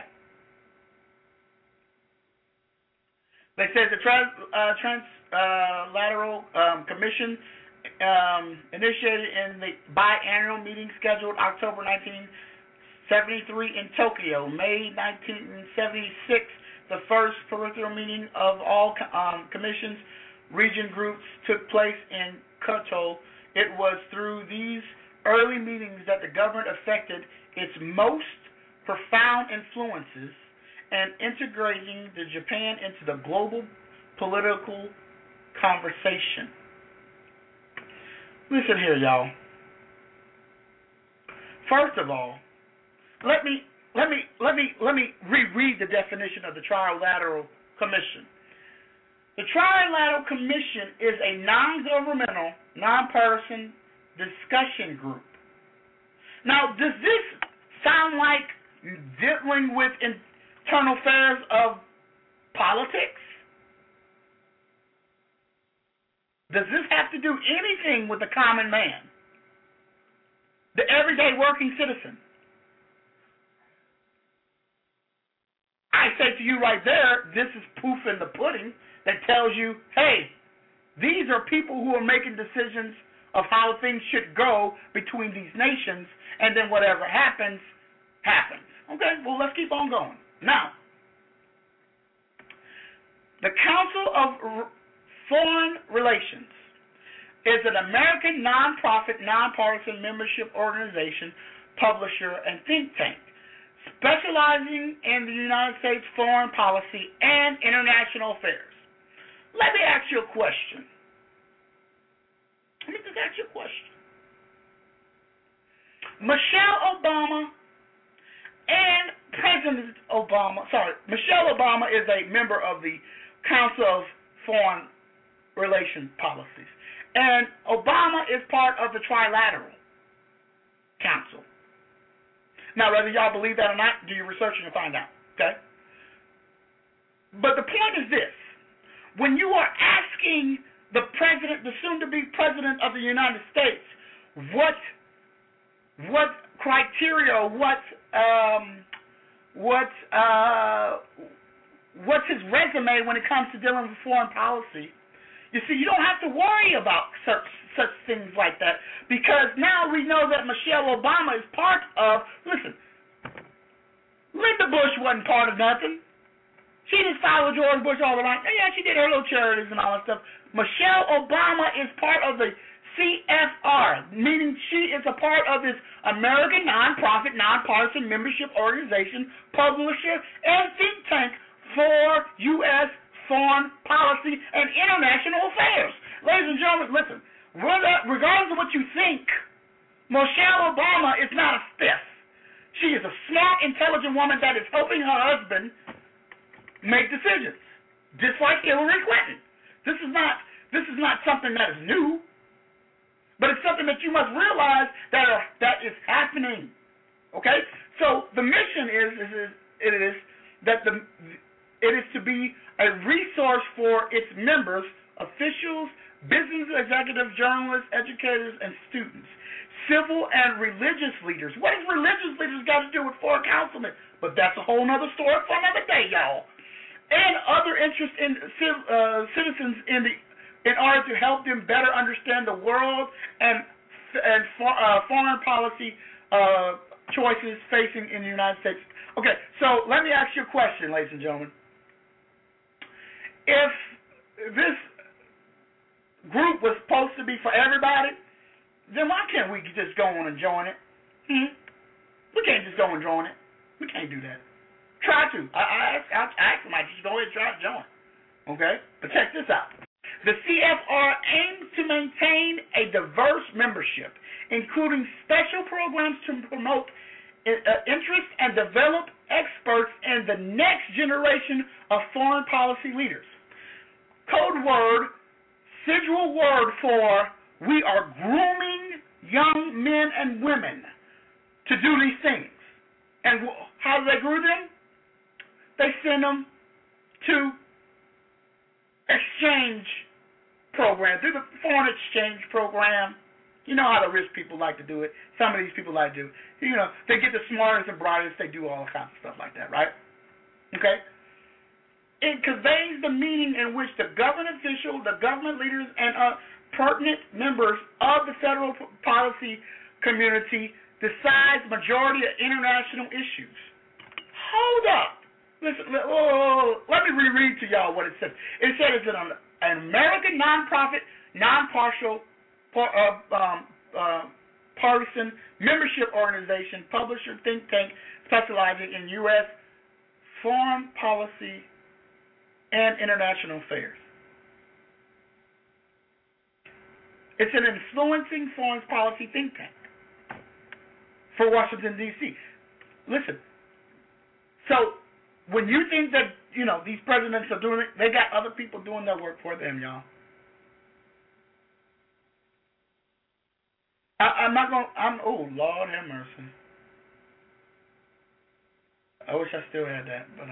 They said the Trilateral Commission initiated in the biannual meeting scheduled October 1973 in Tokyo. May 1976, the first peripheral meeting of all commissions region groups took place in Kyoto. It was through these early meetings that the government effected its most profound influences and integrating the Japan into the global political conversation. Listen here, y'all. First of all, let me reread the definition of the Trilateral Commission. The Trilateral Commission is a non-governmental, nonpartisan discussion group Now, does this sound like dealing with internal affairs of politics? Does this have to do anything with the common man, the everyday working citizen? I say to you right there, this is proof in the pudding that tells you, hey, these are people who are making decisions of how things should go between these nations, and then whatever happens, happens. Okay, well, let's keep on going. Now, the Council of Foreign Relations is an American nonprofit, nonpartisan membership organization, publisher, and think tank, specializing in the United States foreign policy and international affairs. Let me ask you a question. Michelle Obama and President Obama, Michelle Obama is a member of the Council of Foreign Relations Policies, and Obama is part of the Trilateral Council. Now, whether y'all believe that or not, do your research and find out, okay? But the point is this. When you are asking the president, the soon-to-be president of the United States, what criteria, what's his resume when it comes to dealing with foreign policy, you see, you don't have to worry about such things like that, because now we know that Michelle Obama is part of, listen, Linda Bush wasn't part of nothing. She just followed George Bush all around. Yeah, she did her little charities and all that stuff. Michelle Obama is part of the CFR, meaning she is a part of this American nonprofit, nonpartisan membership organization, publisher, and think tank for U.S. foreign policy and international affairs. Ladies and gentlemen, listen, regardless of what you think, Michelle Obama is not a stiff. She is a smart, intelligent woman that is helping her husband make decisions, just like Hillary Clinton. This is not something that is new, but it's something that you must realize that is happening. Okay, so the mission is to be a resource for its members, officials, business executives, journalists, educators, and students, civil and religious leaders. What has religious leaders got to do with foreign councilmen? But that's a whole other story for another day, y'all. And other interest in citizens in order to help them better understand the world and foreign policy choices facing in the United States. Okay, so let me ask you a question, ladies and gentlemen. If this group was supposed to be for everybody, then why can't we just go on and join it? We can't just go and join it. We can't do that. Try to. I asked somebody, just go ahead and try to join. Okay? But check this out. The CFR aims to maintain a diverse membership, including special programs to promote interest and develop experts in the next generation of foreign policy leaders. Code word, sigil word for we are grooming young men and women to do these things. And how do they groom them? They send them to exchange program, through the foreign exchange program. You know how the rich people like to do it. Some of these people like to do it. You know, they get the smartest and brightest. They do all kinds of stuff like that, right? Okay? It conveys the meaning in which the government official, the government leaders, and pertinent members of the federal policy community decides majority of international issues. Hold up. Listen, let me reread to y'all what it says. It says it's an American nonprofit, nonpartisan partisan membership organization, publisher, think tank, specializing in U.S. foreign policy and international affairs. It's an influencing foreign policy think tank for Washington, D.C. Listen, so when you think that, you know, these presidents are doing it, they got other people doing their work for them, y'all. I'm not going to, oh, Lord have mercy. I wish I still had that, but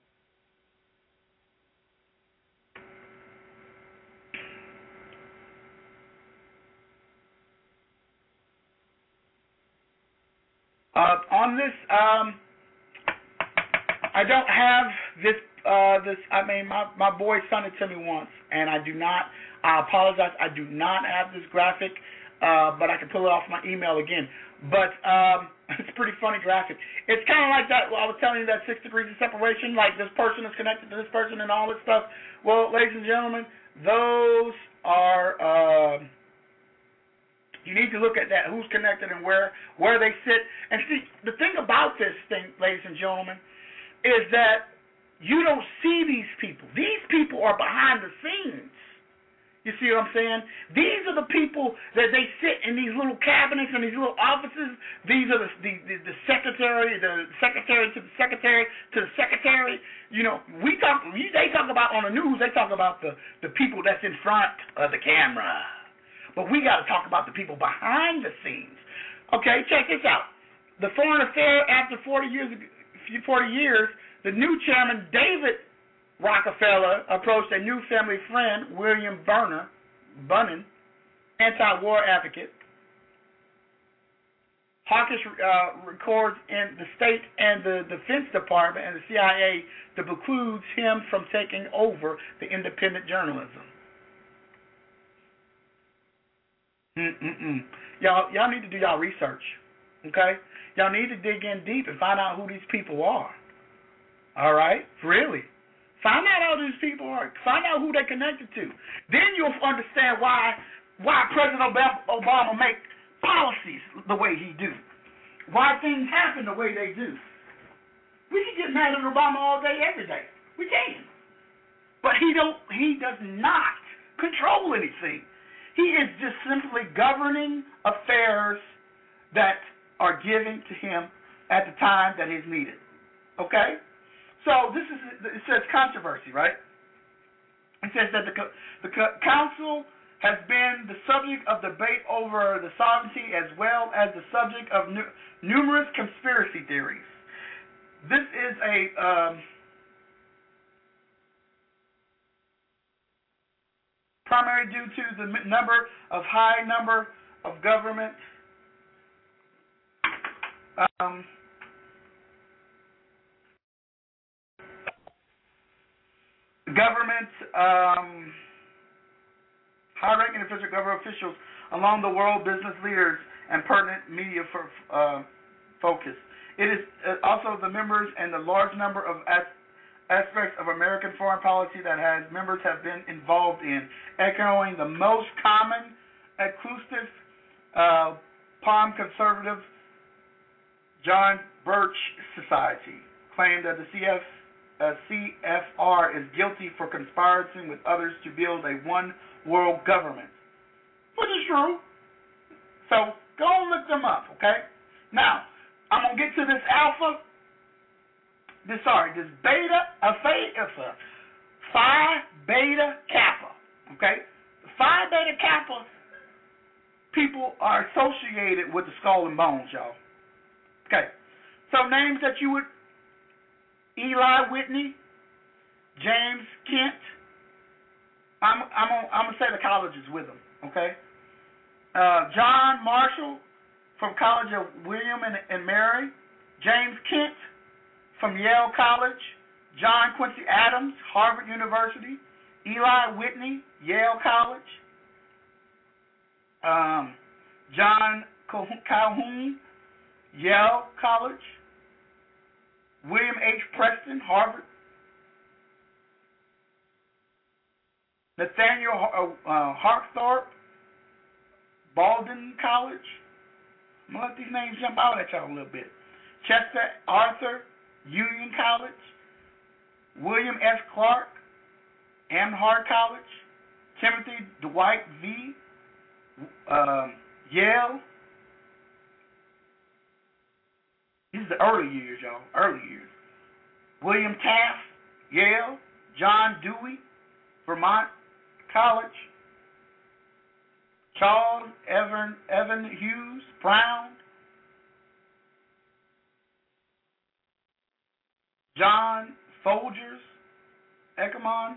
on this, I don't have this. I mean, my boy sent it to me once, and I do not. I apologize. I do not have this graphic, but I can pull it off my email again. But it's a pretty funny graphic. It's kind of like that. Well, I was telling you that 6 degrees of separation, like this person is connected to this person and all this stuff. Well, ladies and gentlemen, those are. You need to look at that, who's connected and where they sit. And see, the thing about this thing, ladies and gentlemen, is that you don't see these people. These people are behind the scenes. You see what I'm saying? These are the people that they sit in these little cabinets and these little offices. These are the secretary, the secretary to the secretary to the secretary. You know, they talk about on the news, they talk about the people that's in front of the camera. But we got to talk about the people behind the scenes. Okay, check this out. The Foreign Affairs, after 40 years, the new chairman, David Rockefeller, approached a new family friend, William Bunnan, anti-war advocate. Hawkish records in the State and the Defense Department and the CIA that precludes him from taking over the independent journalism. Y'all need to do y'all research, okay? Y'all need to dig in deep and find out who these people are. All right? Really. Find out who these people are. Find out who they're connected to. Then you'll understand why President Obama makes policies the way he do. Why things happen the way they do. We can get mad at Obama all day, every day. We can. But he does not control anything. He is just simply governing affairs that are given to him at the time that is needed. Okay? So it says controversy, right? It says that the council has been the subject of debate over the sovereignty as well as the subject of numerous conspiracy theories. This is a primarily due to the high number of government high-ranking official government officials along the world, business leaders, and pertinent media for focus. It is also the members and the large number of aspects of American foreign policy that members have been involved in, echoing the most common exclusive palm conservative John Birch Society claimed that the CFR is guilty for conspiring with others to build a one-world government, which is true. So go and look them up, okay? Now, I'm going to get to this alpha. This beta, Phi Beta Kappa, okay? Phi Beta Kappa people are associated with the Skull and Bones, y'all. Okay, so names that you would: Eli Whitney, James Kent. I'm gonna say the colleges with them, okay? John Marshall from College of William and Mary, James Kent from Yale College, John Quincy Adams, Harvard University, Eli Whitney, Yale College, John Calhoun, Yale College, William H. Preston, Harvard, Nathaniel Harkthorpe, Baldwin College. I'm going to let these names jump out at y'all a little bit. Chester Arthur, Union College, William S. Clark, Amherst College, Timothy Dwight V., Yale. These are the early years, y'all. Early years. William Taft, Yale. John Dewey, Vermont College. Charles Evan Hughes Brown, John Folgers Eckermann,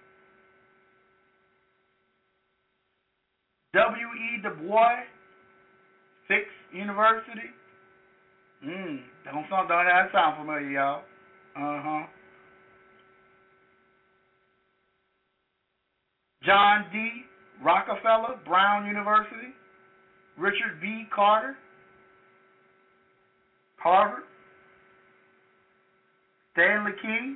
W.E. Du Bois Fisk University. Don't that sound familiar, y'all. John D. Rockefeller Brown University. Richard B. Carter, Harvard. Stanley King,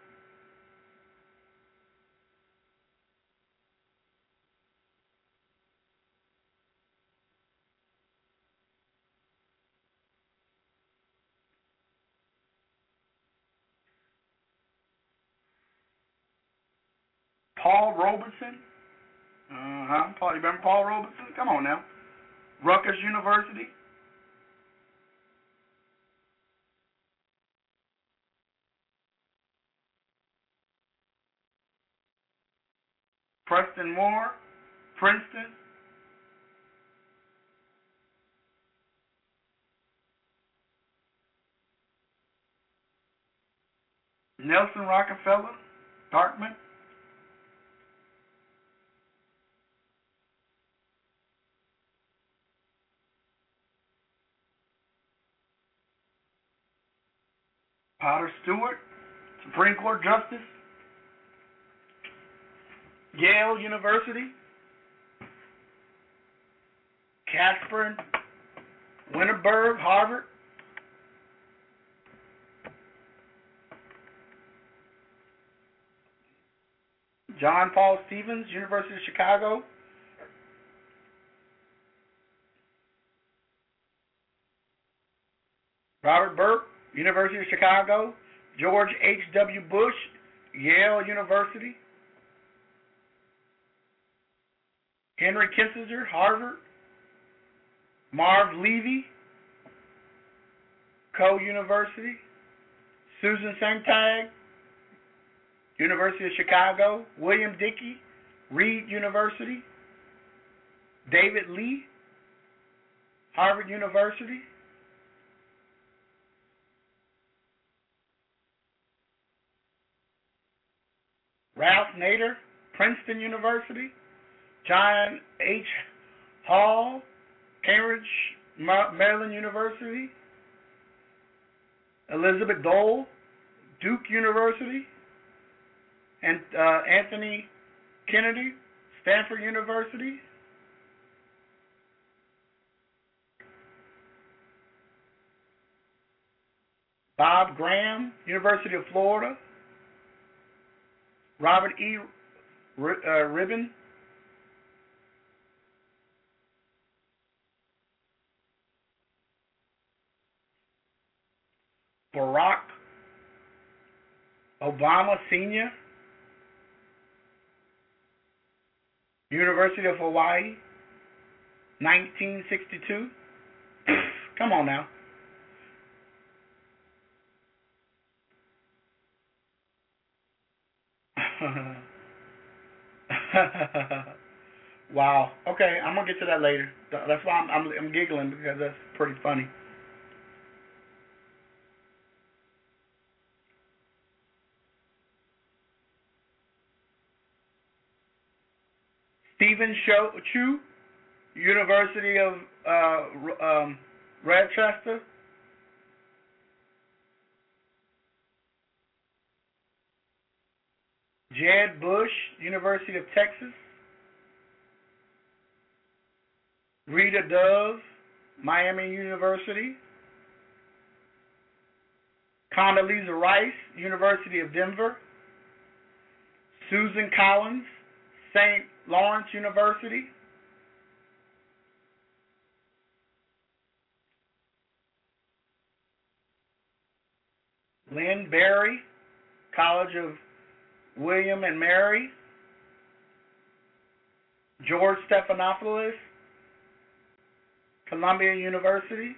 Paul Robeson. You remember Paul Robeson? Come on now. Rutgers University. Preston Moore, Princeton. Nelson Rockefeller, Dartmouth. Potter Stewart, Supreme Court Justice. Yale University. Casper Winterberg, Harvard. John Paul Stevens, University of Chicago. Robert Burke, University of Chicago. George H.W. Bush, Yale University. Henry Kissinger, Harvard. Marv Levy, Coe University. Susan Sontag, University of Chicago. William Dickey, Reed University. David Lee, Harvard University. Ralph Nader, Princeton University. John H. Hall, Cambridge, Maryland University. Elizabeth Dole, Duke University. And Anthony Kennedy, Stanford University. Bob Graham, University of Florida. Robert E. Ribben, Barack Obama Sr., University of Hawaii, 1962. Come on now. Wow. Okay, I'm gonna get to that later. That's why I'm giggling, because that's pretty funny. Stephen Chu, University of Rochester. Jed Bush, University of Texas. Rita Dove, Miami University. Condoleezza Rice, University of Denver. Susan Collins, St. Lawrence University. Lynn Berry, College of William and Mary. George Stephanopoulos, Columbia University.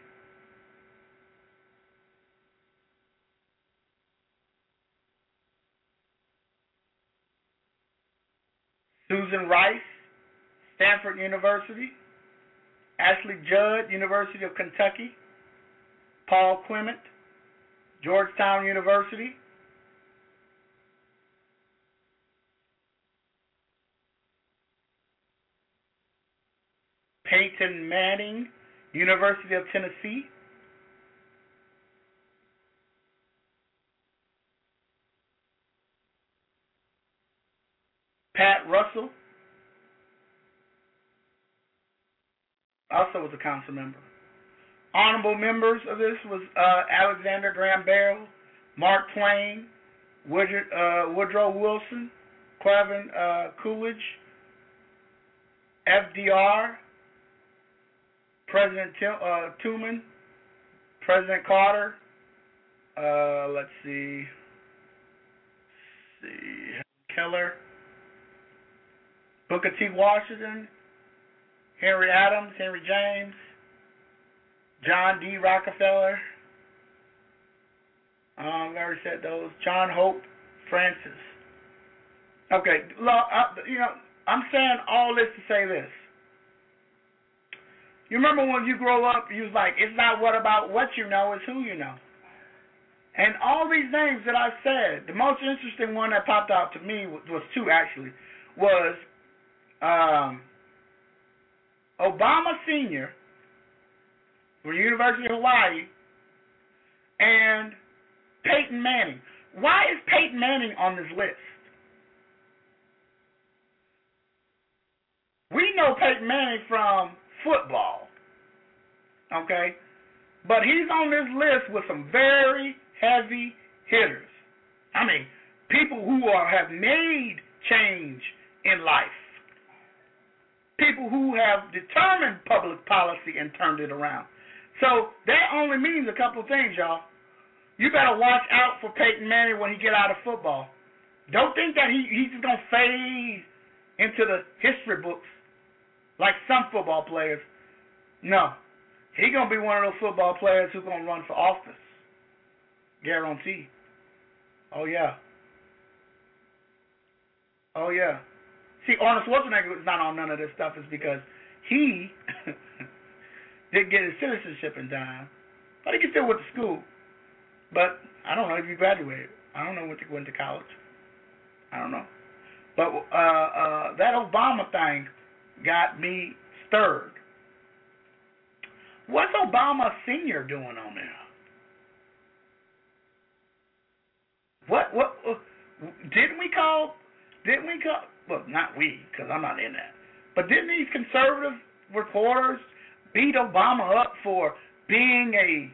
Susan Rice, Stanford University. Ashley Judd, University of Kentucky. Paul Clement, Georgetown University. Peyton Manning, University of Tennessee. Pat Russell, also was a council member. Honorable members of this was Alexander Graham Bell, Mark Twain, Woodrow Wilson, Calvin Coolidge, FDR, President Truman, President Carter, let's see, Keller, Booker T. Washington, Henry Adams, Henry James, John D. Rockefeller, I already said those, John Hope, Francis. Okay, I'm saying all this to say this. You remember when you grow up, you was like, it's not what about what you know, it's who you know. And all these names that I said, the most interesting one that popped out to me was two actually, was Obama Sr. from the University of Hawaii and Peyton Manning. Why is Peyton Manning on this list? We know Peyton Manning from football, okay? But he's on this list with some very heavy hitters. I mean, people who have made change in life. People who have determined public policy and turned it around. So that only means a couple of things, y'all. You better watch out for Peyton Manning when he get out of football. Don't think that he's just going to fade into the history books like some football players. No. He's going to be one of those football players who's going to run for office. Guaranteed. Oh, yeah. Oh, yeah. See, Arnold Schwarzenegger is not on none of this stuff is because he didn't get his citizenship in time. But he still went to school. But I don't know if he graduated. I don't know when he went to college. I don't know. But that Obama thing got me stirred. What's Obama Sr. doing on there? What didn't we call, well, not we, because I'm not in that, but didn't these conservative reporters beat Obama up for being a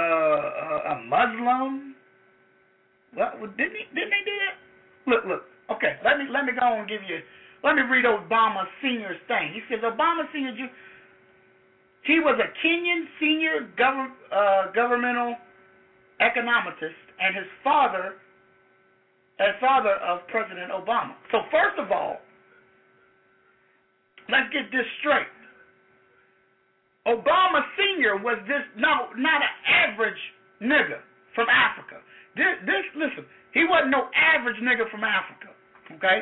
Muslim? What, didn't they do that? Look, okay, let me go and let me read Obama Sr.'s thing. He says, Obama Sr., he was a Kenyan senior governmental economist and his father of President Obama. So first of all, let's get this straight. Obama Sr. was not an average nigga from Africa. Listen, he wasn't no average nigga from Africa, okay?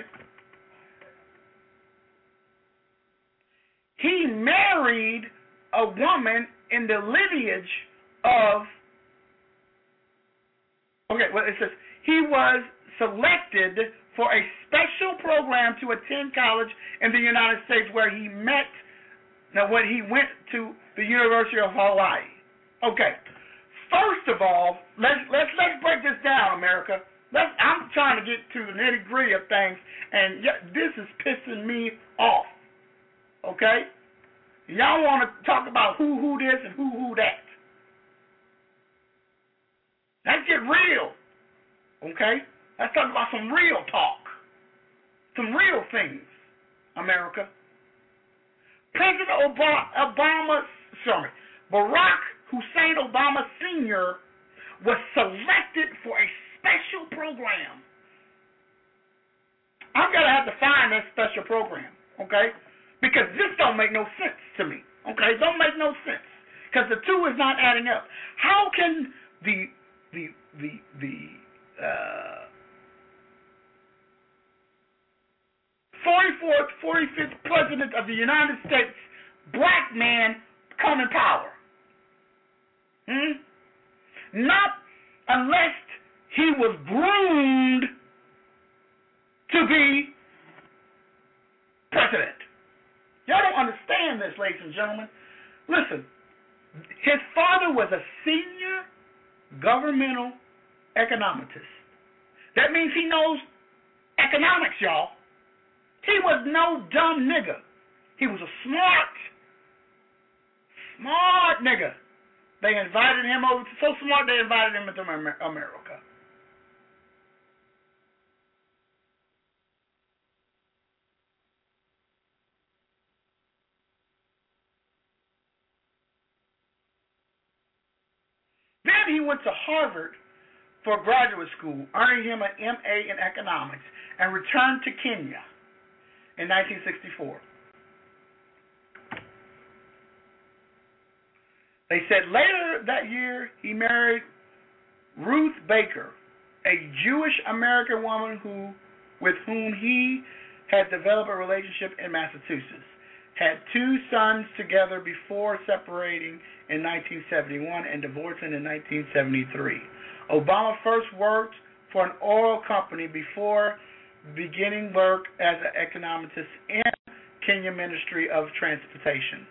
He married a woman in the lineage of, it says he was selected for a special program to attend college in the United States where he met, when he went to the University of Hawaii. Okay, first of all, let's break this down, America. I'm trying to get to the nitty-gritty of things, and this is pissing me off, okay? Y'all want to talk about who this and who that. Let's get real, okay? Let's talk about some real talk, some real things, America. President Barack Hussein Obama Sr. was selected for a special program. I'm going to have to find that special program, okay? Because this don't make no sense to me, okay? Don't make no sense because the two is not adding up. How can the 45 44th, 45th president of the United States, black man, come in power. Not unless he was groomed to be president. Y'all don't understand this, ladies and gentlemen. Listen, his father was a senior governmental economist. That means he knows economics, y'all. He was no dumb nigga. He was a smart nigga. They invited him over. So smart they invited him into America. Then he went to Harvard for graduate school, earning him an MA in economics, and returned to Kenya in 1964. They said later that year he married Ruth Baker, a Jewish American woman with whom he had developed a relationship in Massachusetts. Had 2 sons together before separating in 1971 and divorcing in 1973. Obama first worked for an oil company before beginning work as an economist in Kenya Ministry of Transportation.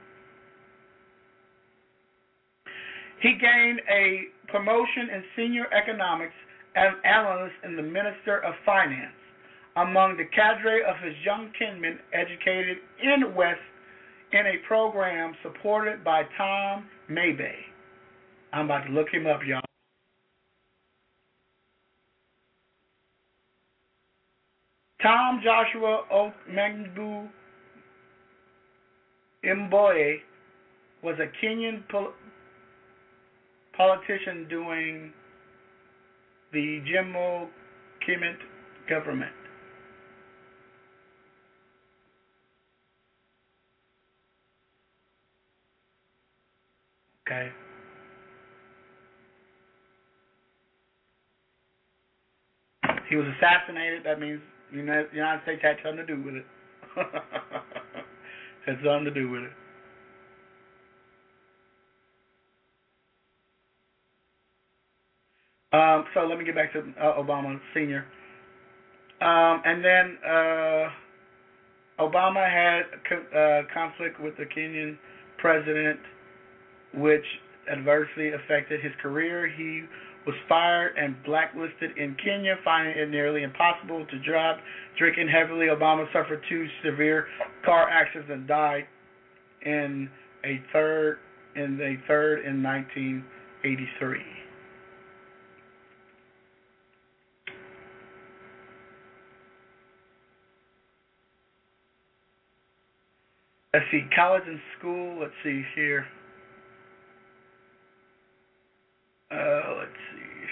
He gained a promotion in senior economics as analyst in the Minister of Finance. Among the cadre of his young kinmen educated in West in a program supported by Tom Maybey. I'm about to look him up, y'all. Tom Joshua Omengbu Mboye was a Kenyan politician during the Jomo Kenyatta government. Okay. He was assassinated. That means the United States had something to do with it. Had something to do with it. So let me get back to Obama Sr. And then Obama had conflict with the Kenyan president, which adversely affected his career. He was fired and blacklisted in Kenya, finding it nearly impossible to drive. Drinking heavily, Obama suffered 2 severe car accidents and died in a third in 1983. Let's see, college and school. Let's see here. Let's see.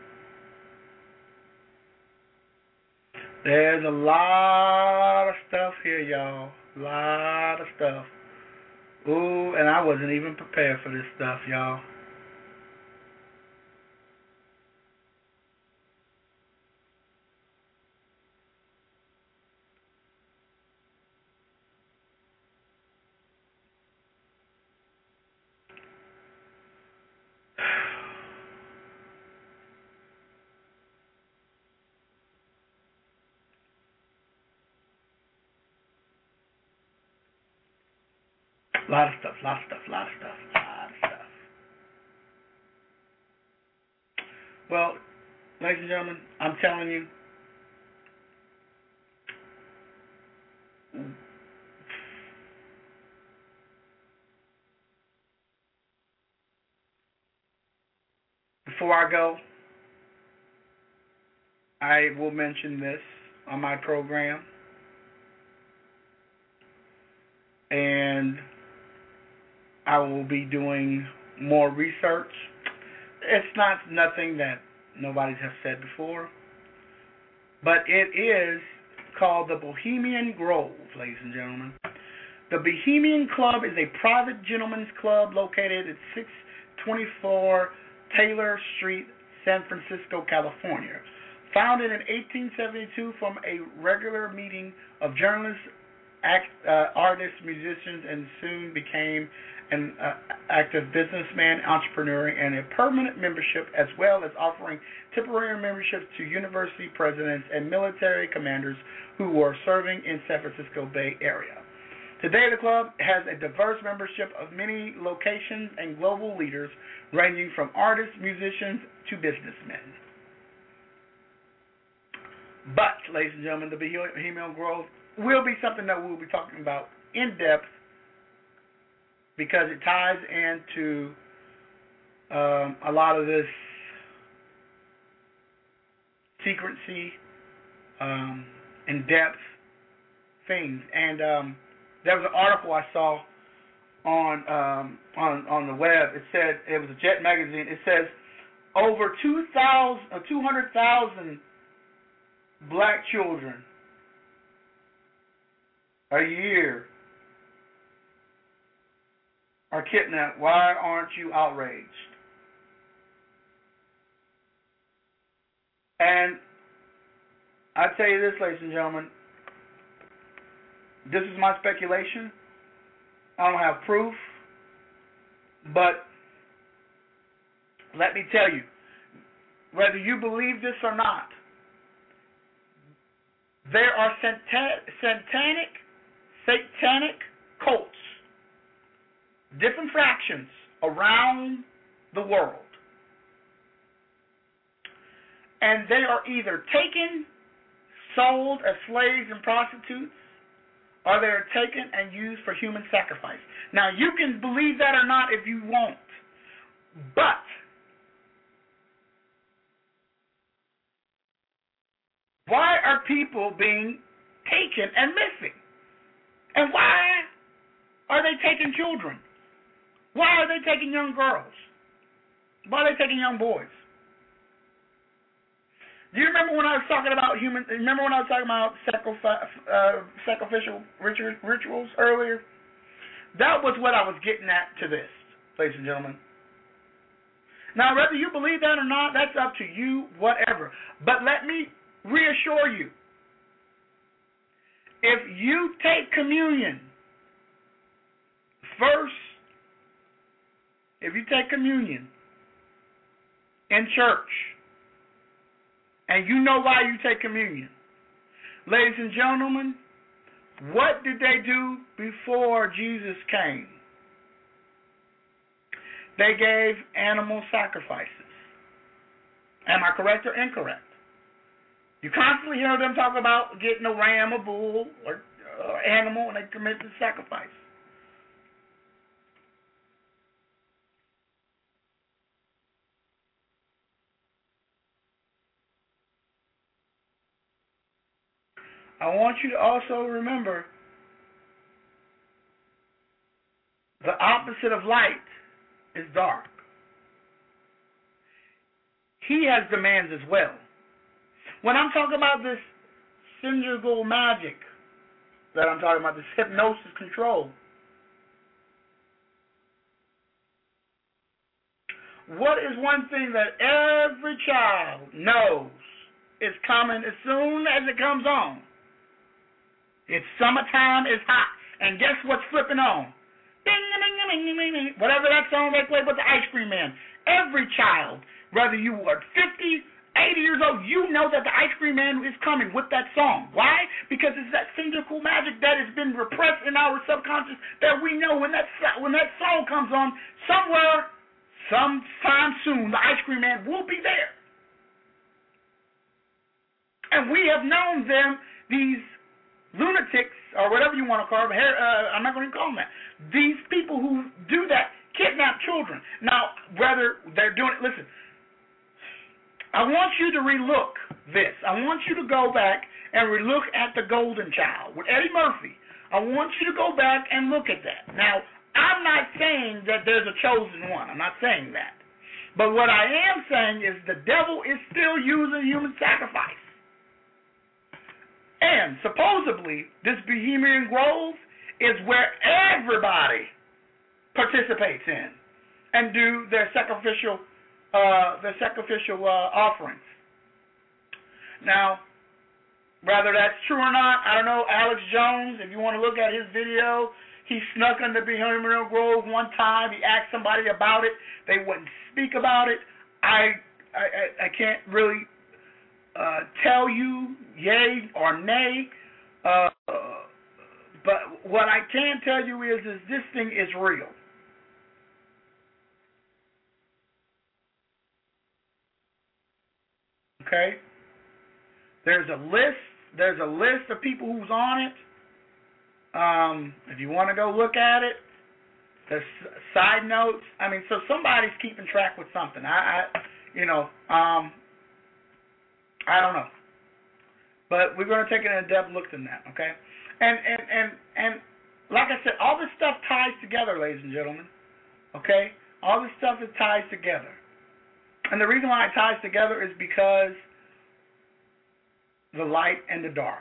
There's a lot of stuff here, y'all. A lot of stuff. Ooh, and I wasn't even prepared for this stuff, y'all. Lot of stuff. Well, ladies and gentlemen, I'm telling you, before I go, I will mention this on my program. And I will be doing more research. It's not nothing that nobody has said before, but it is called the Bohemian Grove, ladies and gentlemen. The Bohemian Club is a private gentleman's club located at 624 Taylor Street, San Francisco, California. Founded in 1872 from a regular meeting of journalists, artist, musicians, and soon became an active businessman, entrepreneur, and a permanent membership, as well as offering temporary memberships to university presidents and military commanders who were serving in San Francisco Bay Area. Today, the club has a diverse membership of many locations and global leaders, ranging from artists, musicians, to businessmen. But, ladies and gentlemen, the Bohemian Grove will be something that we'll be talking about in depth because it ties into a lot of this secrecy, in-depth things. And there was an article I saw on the web. It said, it was a Jet magazine. It says over 200,000 black children a year are kidnapped. Why aren't you outraged? And I tell you this, ladies and gentlemen, this is my speculation. I don't have proof, but let me tell you, whether you believe this or not, there are satanic cults, different fractions around the world. And they are either taken, sold as slaves and prostitutes, or they are taken and used for human sacrifice. Now, you can believe that or not if you want, but why are people being taken and missing? And why are they taking children? Why are they taking young girls? Why are they taking young boys? Do you remember when I was talking about sacrificial rituals earlier? That was what I was getting at to this, ladies and gentlemen. Now, whether you believe that or not, that's up to you, whatever. But let me reassure you, if you take communion first, if you take communion in church, and you know why you take communion, ladies and gentlemen, what did they do before Jesus came? They gave animal sacrifices. Am I correct or incorrect? You constantly hear them talk about getting a ram, a bull, or animal, and they commit the sacrifice. I want you to also remember the opposite of light is dark. He has demands as well. When I'm talking about this synergical magic that I'm talking about, this hypnosis control, what is one thing that every child knows is coming as soon as it comes on? It's summertime, it's hot. And guess what's flipping on? Ding, ding, ding, ding, ding, ding. Whatever that song they play with the Ice Cream Man. Every child, whether you are 50, 80 years old, you know that the Ice Cream Man is coming with that song. Why? Because it's that synergical magic that has been repressed in our subconscious that we know when that song comes on, somewhere, sometime soon, the Ice Cream Man will be there. And we have known them, these lunatics, or whatever you want to call them, I'm not going to call them that. These people who do that kidnap children. Now, whether they're doing it, listen, I want you to relook this. I want you to go back and relook at The Golden Child with Eddie Murphy. I want you to go back and look at that. Now, I'm not saying that there's a chosen one. I'm not saying that. But what I am saying is the devil is still using human sacrifice. And supposedly, this Bohemian Grove is where everybody participates in and do their sacrificial offerings. Now, Whether that's true or not, I don't know. Alex Jones, if you want to look at his video, he snuck into Behavioral Grove one time. He asked somebody about it. They wouldn't speak about it. I can't really tell you yay or nay. But what I can tell you is this thing is real. Okay? There's a list of people who's on it. If you want to go look at it, there's side notes. I mean, so somebody's keeping track with something. I don't know. But we're going to take an in-depth look at that, okay? And like I said, all this stuff ties together, ladies and gentlemen, okay? All this stuff ties together. And the reason why it ties together is because the light and the dark.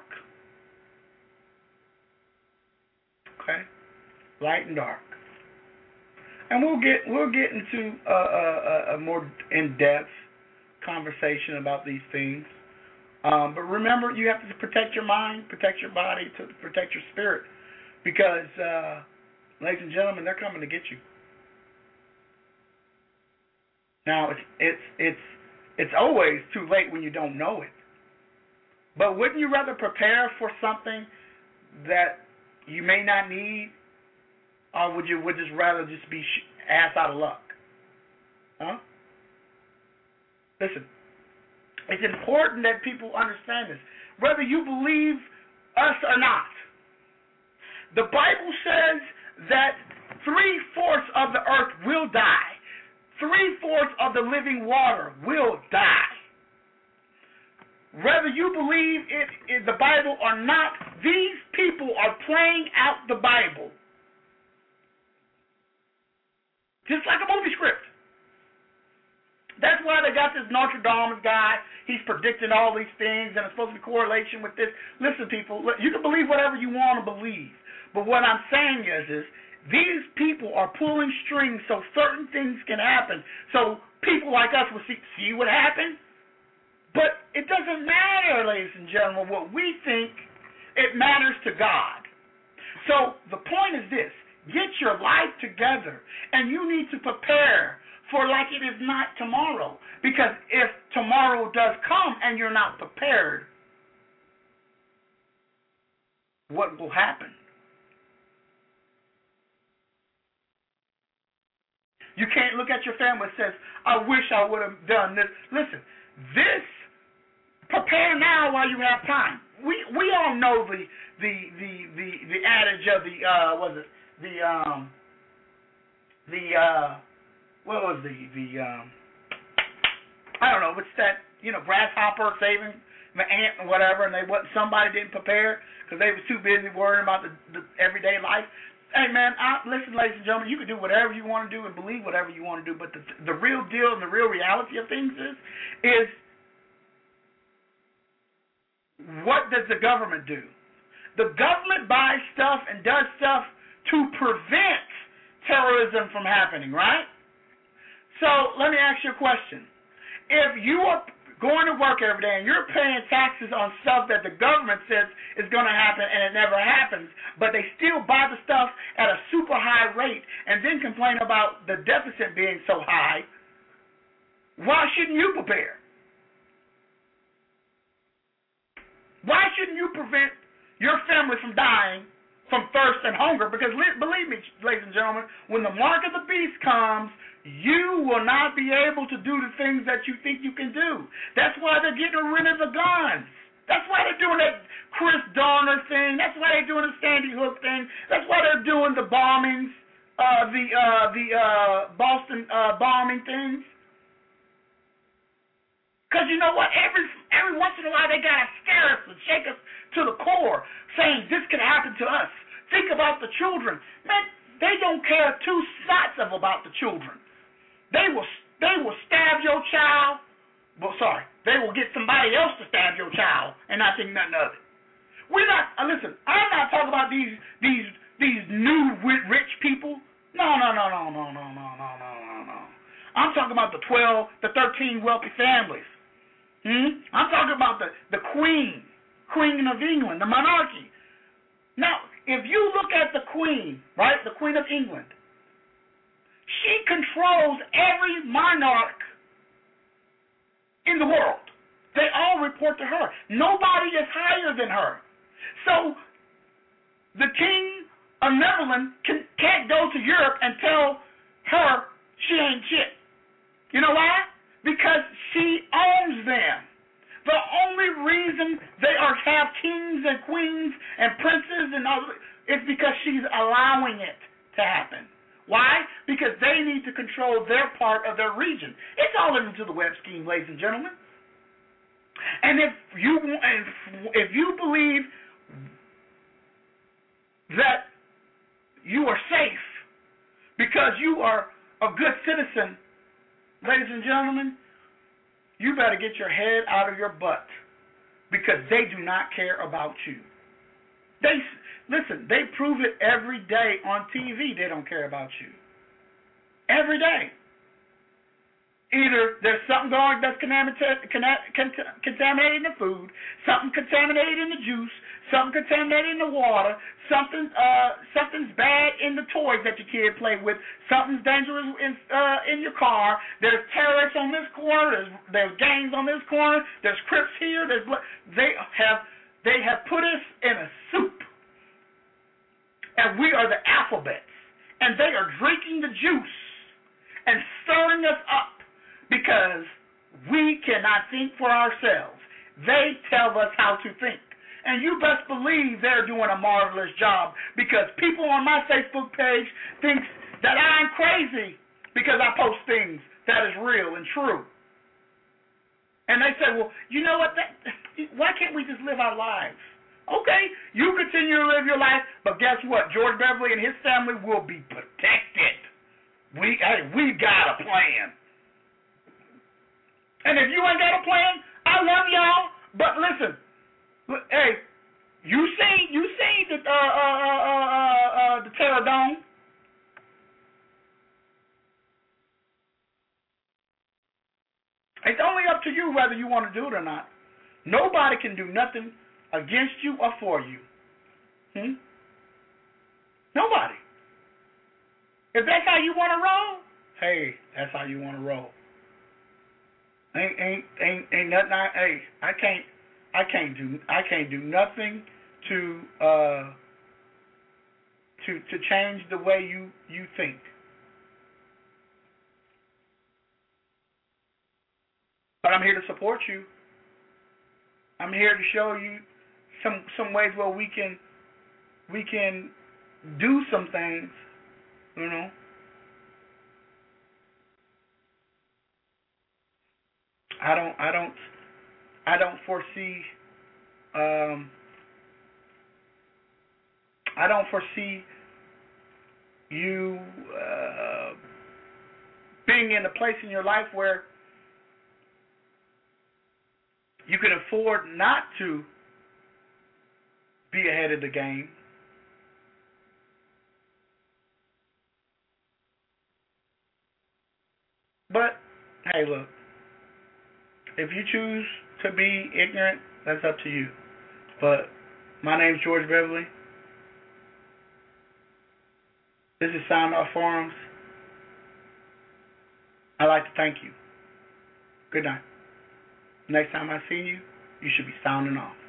Okay? Light and dark. And we'll get into a more in-depth conversation about these things. But remember, you have to protect your mind, protect your body, to protect your spirit, because, ladies and gentlemen, they're coming to get you. Now, it's always too late when you don't know it. But wouldn't you rather prepare for something that you may not need, or would you just rather just be ass out of luck? Huh? Listen. It's important that people understand this, whether you believe us or not. The Bible says that 3/4 of the earth will die. 3/4 of the living water will die. Whether you believe it is the Bible or not, these people are playing out the Bible. Just like a movie script. That's why they got this Notre Dame guy. He's predicting all these things, and it's supposed to be correlation with this. Listen, people, you can believe whatever you want to believe. But what I'm saying is these people are pulling strings so certain things can happen. So people like us will see what happened. But it doesn't matter, ladies and gentlemen, what we think. It matters to God. So the point is this. Get your life together, and you need to prepare for like it is not tomorrow. Because if tomorrow does come and you're not prepared, what will happen? You can't look at your family and say, I wish I would have done this. Listen, prepare now while you have time. We all know the adage of I don't know, what's that, grasshopper saving the ant or whatever, and somebody didn't prepare because they was too busy worrying about the everyday life. Hey, man, listen, ladies and gentlemen, you can do whatever you want to do and believe whatever you want to do, but the real deal and the real reality of things is what does the government do? The government buys stuff and does stuff to prevent terrorism from happening, right? So let me ask you a question. If you are going to work every day and you're paying taxes on stuff that the government says is going to happen and it never happens, but they still buy the stuff at a super high rate and then complain about the deficit being so high, why shouldn't you prepare? Why shouldn't you prevent your family from dying from thirst and hunger? Because believe me, ladies and gentlemen, when the mark of the beast comes, you will not be able to do the things that you think you can do. That's why they're getting rid of the guns. That's why they're doing that Chris Donner thing. That's why they're doing the Sandy Hook thing. That's why they're doing the bombings, the Boston bombing things. Because you know what? Every once in a while they gotta scare us and shake us to the core, saying this could happen to us. Think about the children. Man, they don't care two spots about the children. They will stab your child. Well, sorry, they will get somebody else to stab your child and not think nothing of it. We're not. Listen, I'm not talking about these new rich people. No. I'm talking about the 13 wealthy families. I'm talking about the queen. Queen of England, the monarchy. Now, if you look at the Queen, right, the Queen of England, she controls every monarch in the world. They all report to her. Nobody is higher than her. So the King of Netherlands can't go to Europe and tell her she ain't shit. You know why? Because she owns them. The only reason they have kings and queens and princes and all is because she's allowing it to happen. Why? Because they need to control their part of their region. It's all into the web scheme, ladies and gentlemen. And if you believe that you are safe because you are a good citizen, ladies and gentlemen, you better get your head out of your butt because they do not care about you. Listen, they prove it every day on TV. They don't care about you. Every day. Either there's something going that's contaminated in the food, something contaminated in the juice, something contaminated in the water, something's bad in the toys that your kid play with, something's dangerous in your car. There's terrorists on this corner. There's gangs on this corner. There's Crips here. They have put us in a soup, and we are the alphabets, and they are drinking the juice and stirring us up. Because we cannot think for ourselves. They tell us how to think. And you best believe they're doing a marvelous job because people on my Facebook page think that I'm crazy because I post things that is real and true. And they say, well, you know what? Why can't we just live our lives? Okay, you continue to live your life, but guess what? George Beverly and his family will be protected. We got a plan. And if you ain't got a plan, I love y'all. But listen, hey, you seen the Terror Dome? It's only up to you whether you want to do it or not. Nobody can do nothing against you or for you. Nobody. If that's how you want to roll, hey, that's how you want to roll. Ain't nothing. I can't do nothing to change the way you think. But I'm here to support you. I'm here to show you some ways where we can do some things, you know. I don't foresee you being in a place in your life where you can afford not to be ahead of the game. But hey, look. If you choose to be ignorant, that's up to you. But my name's George Beverly. This is Sound Off Forums. I'd like to thank you. Good night. Next time I see you, you should be sounding off.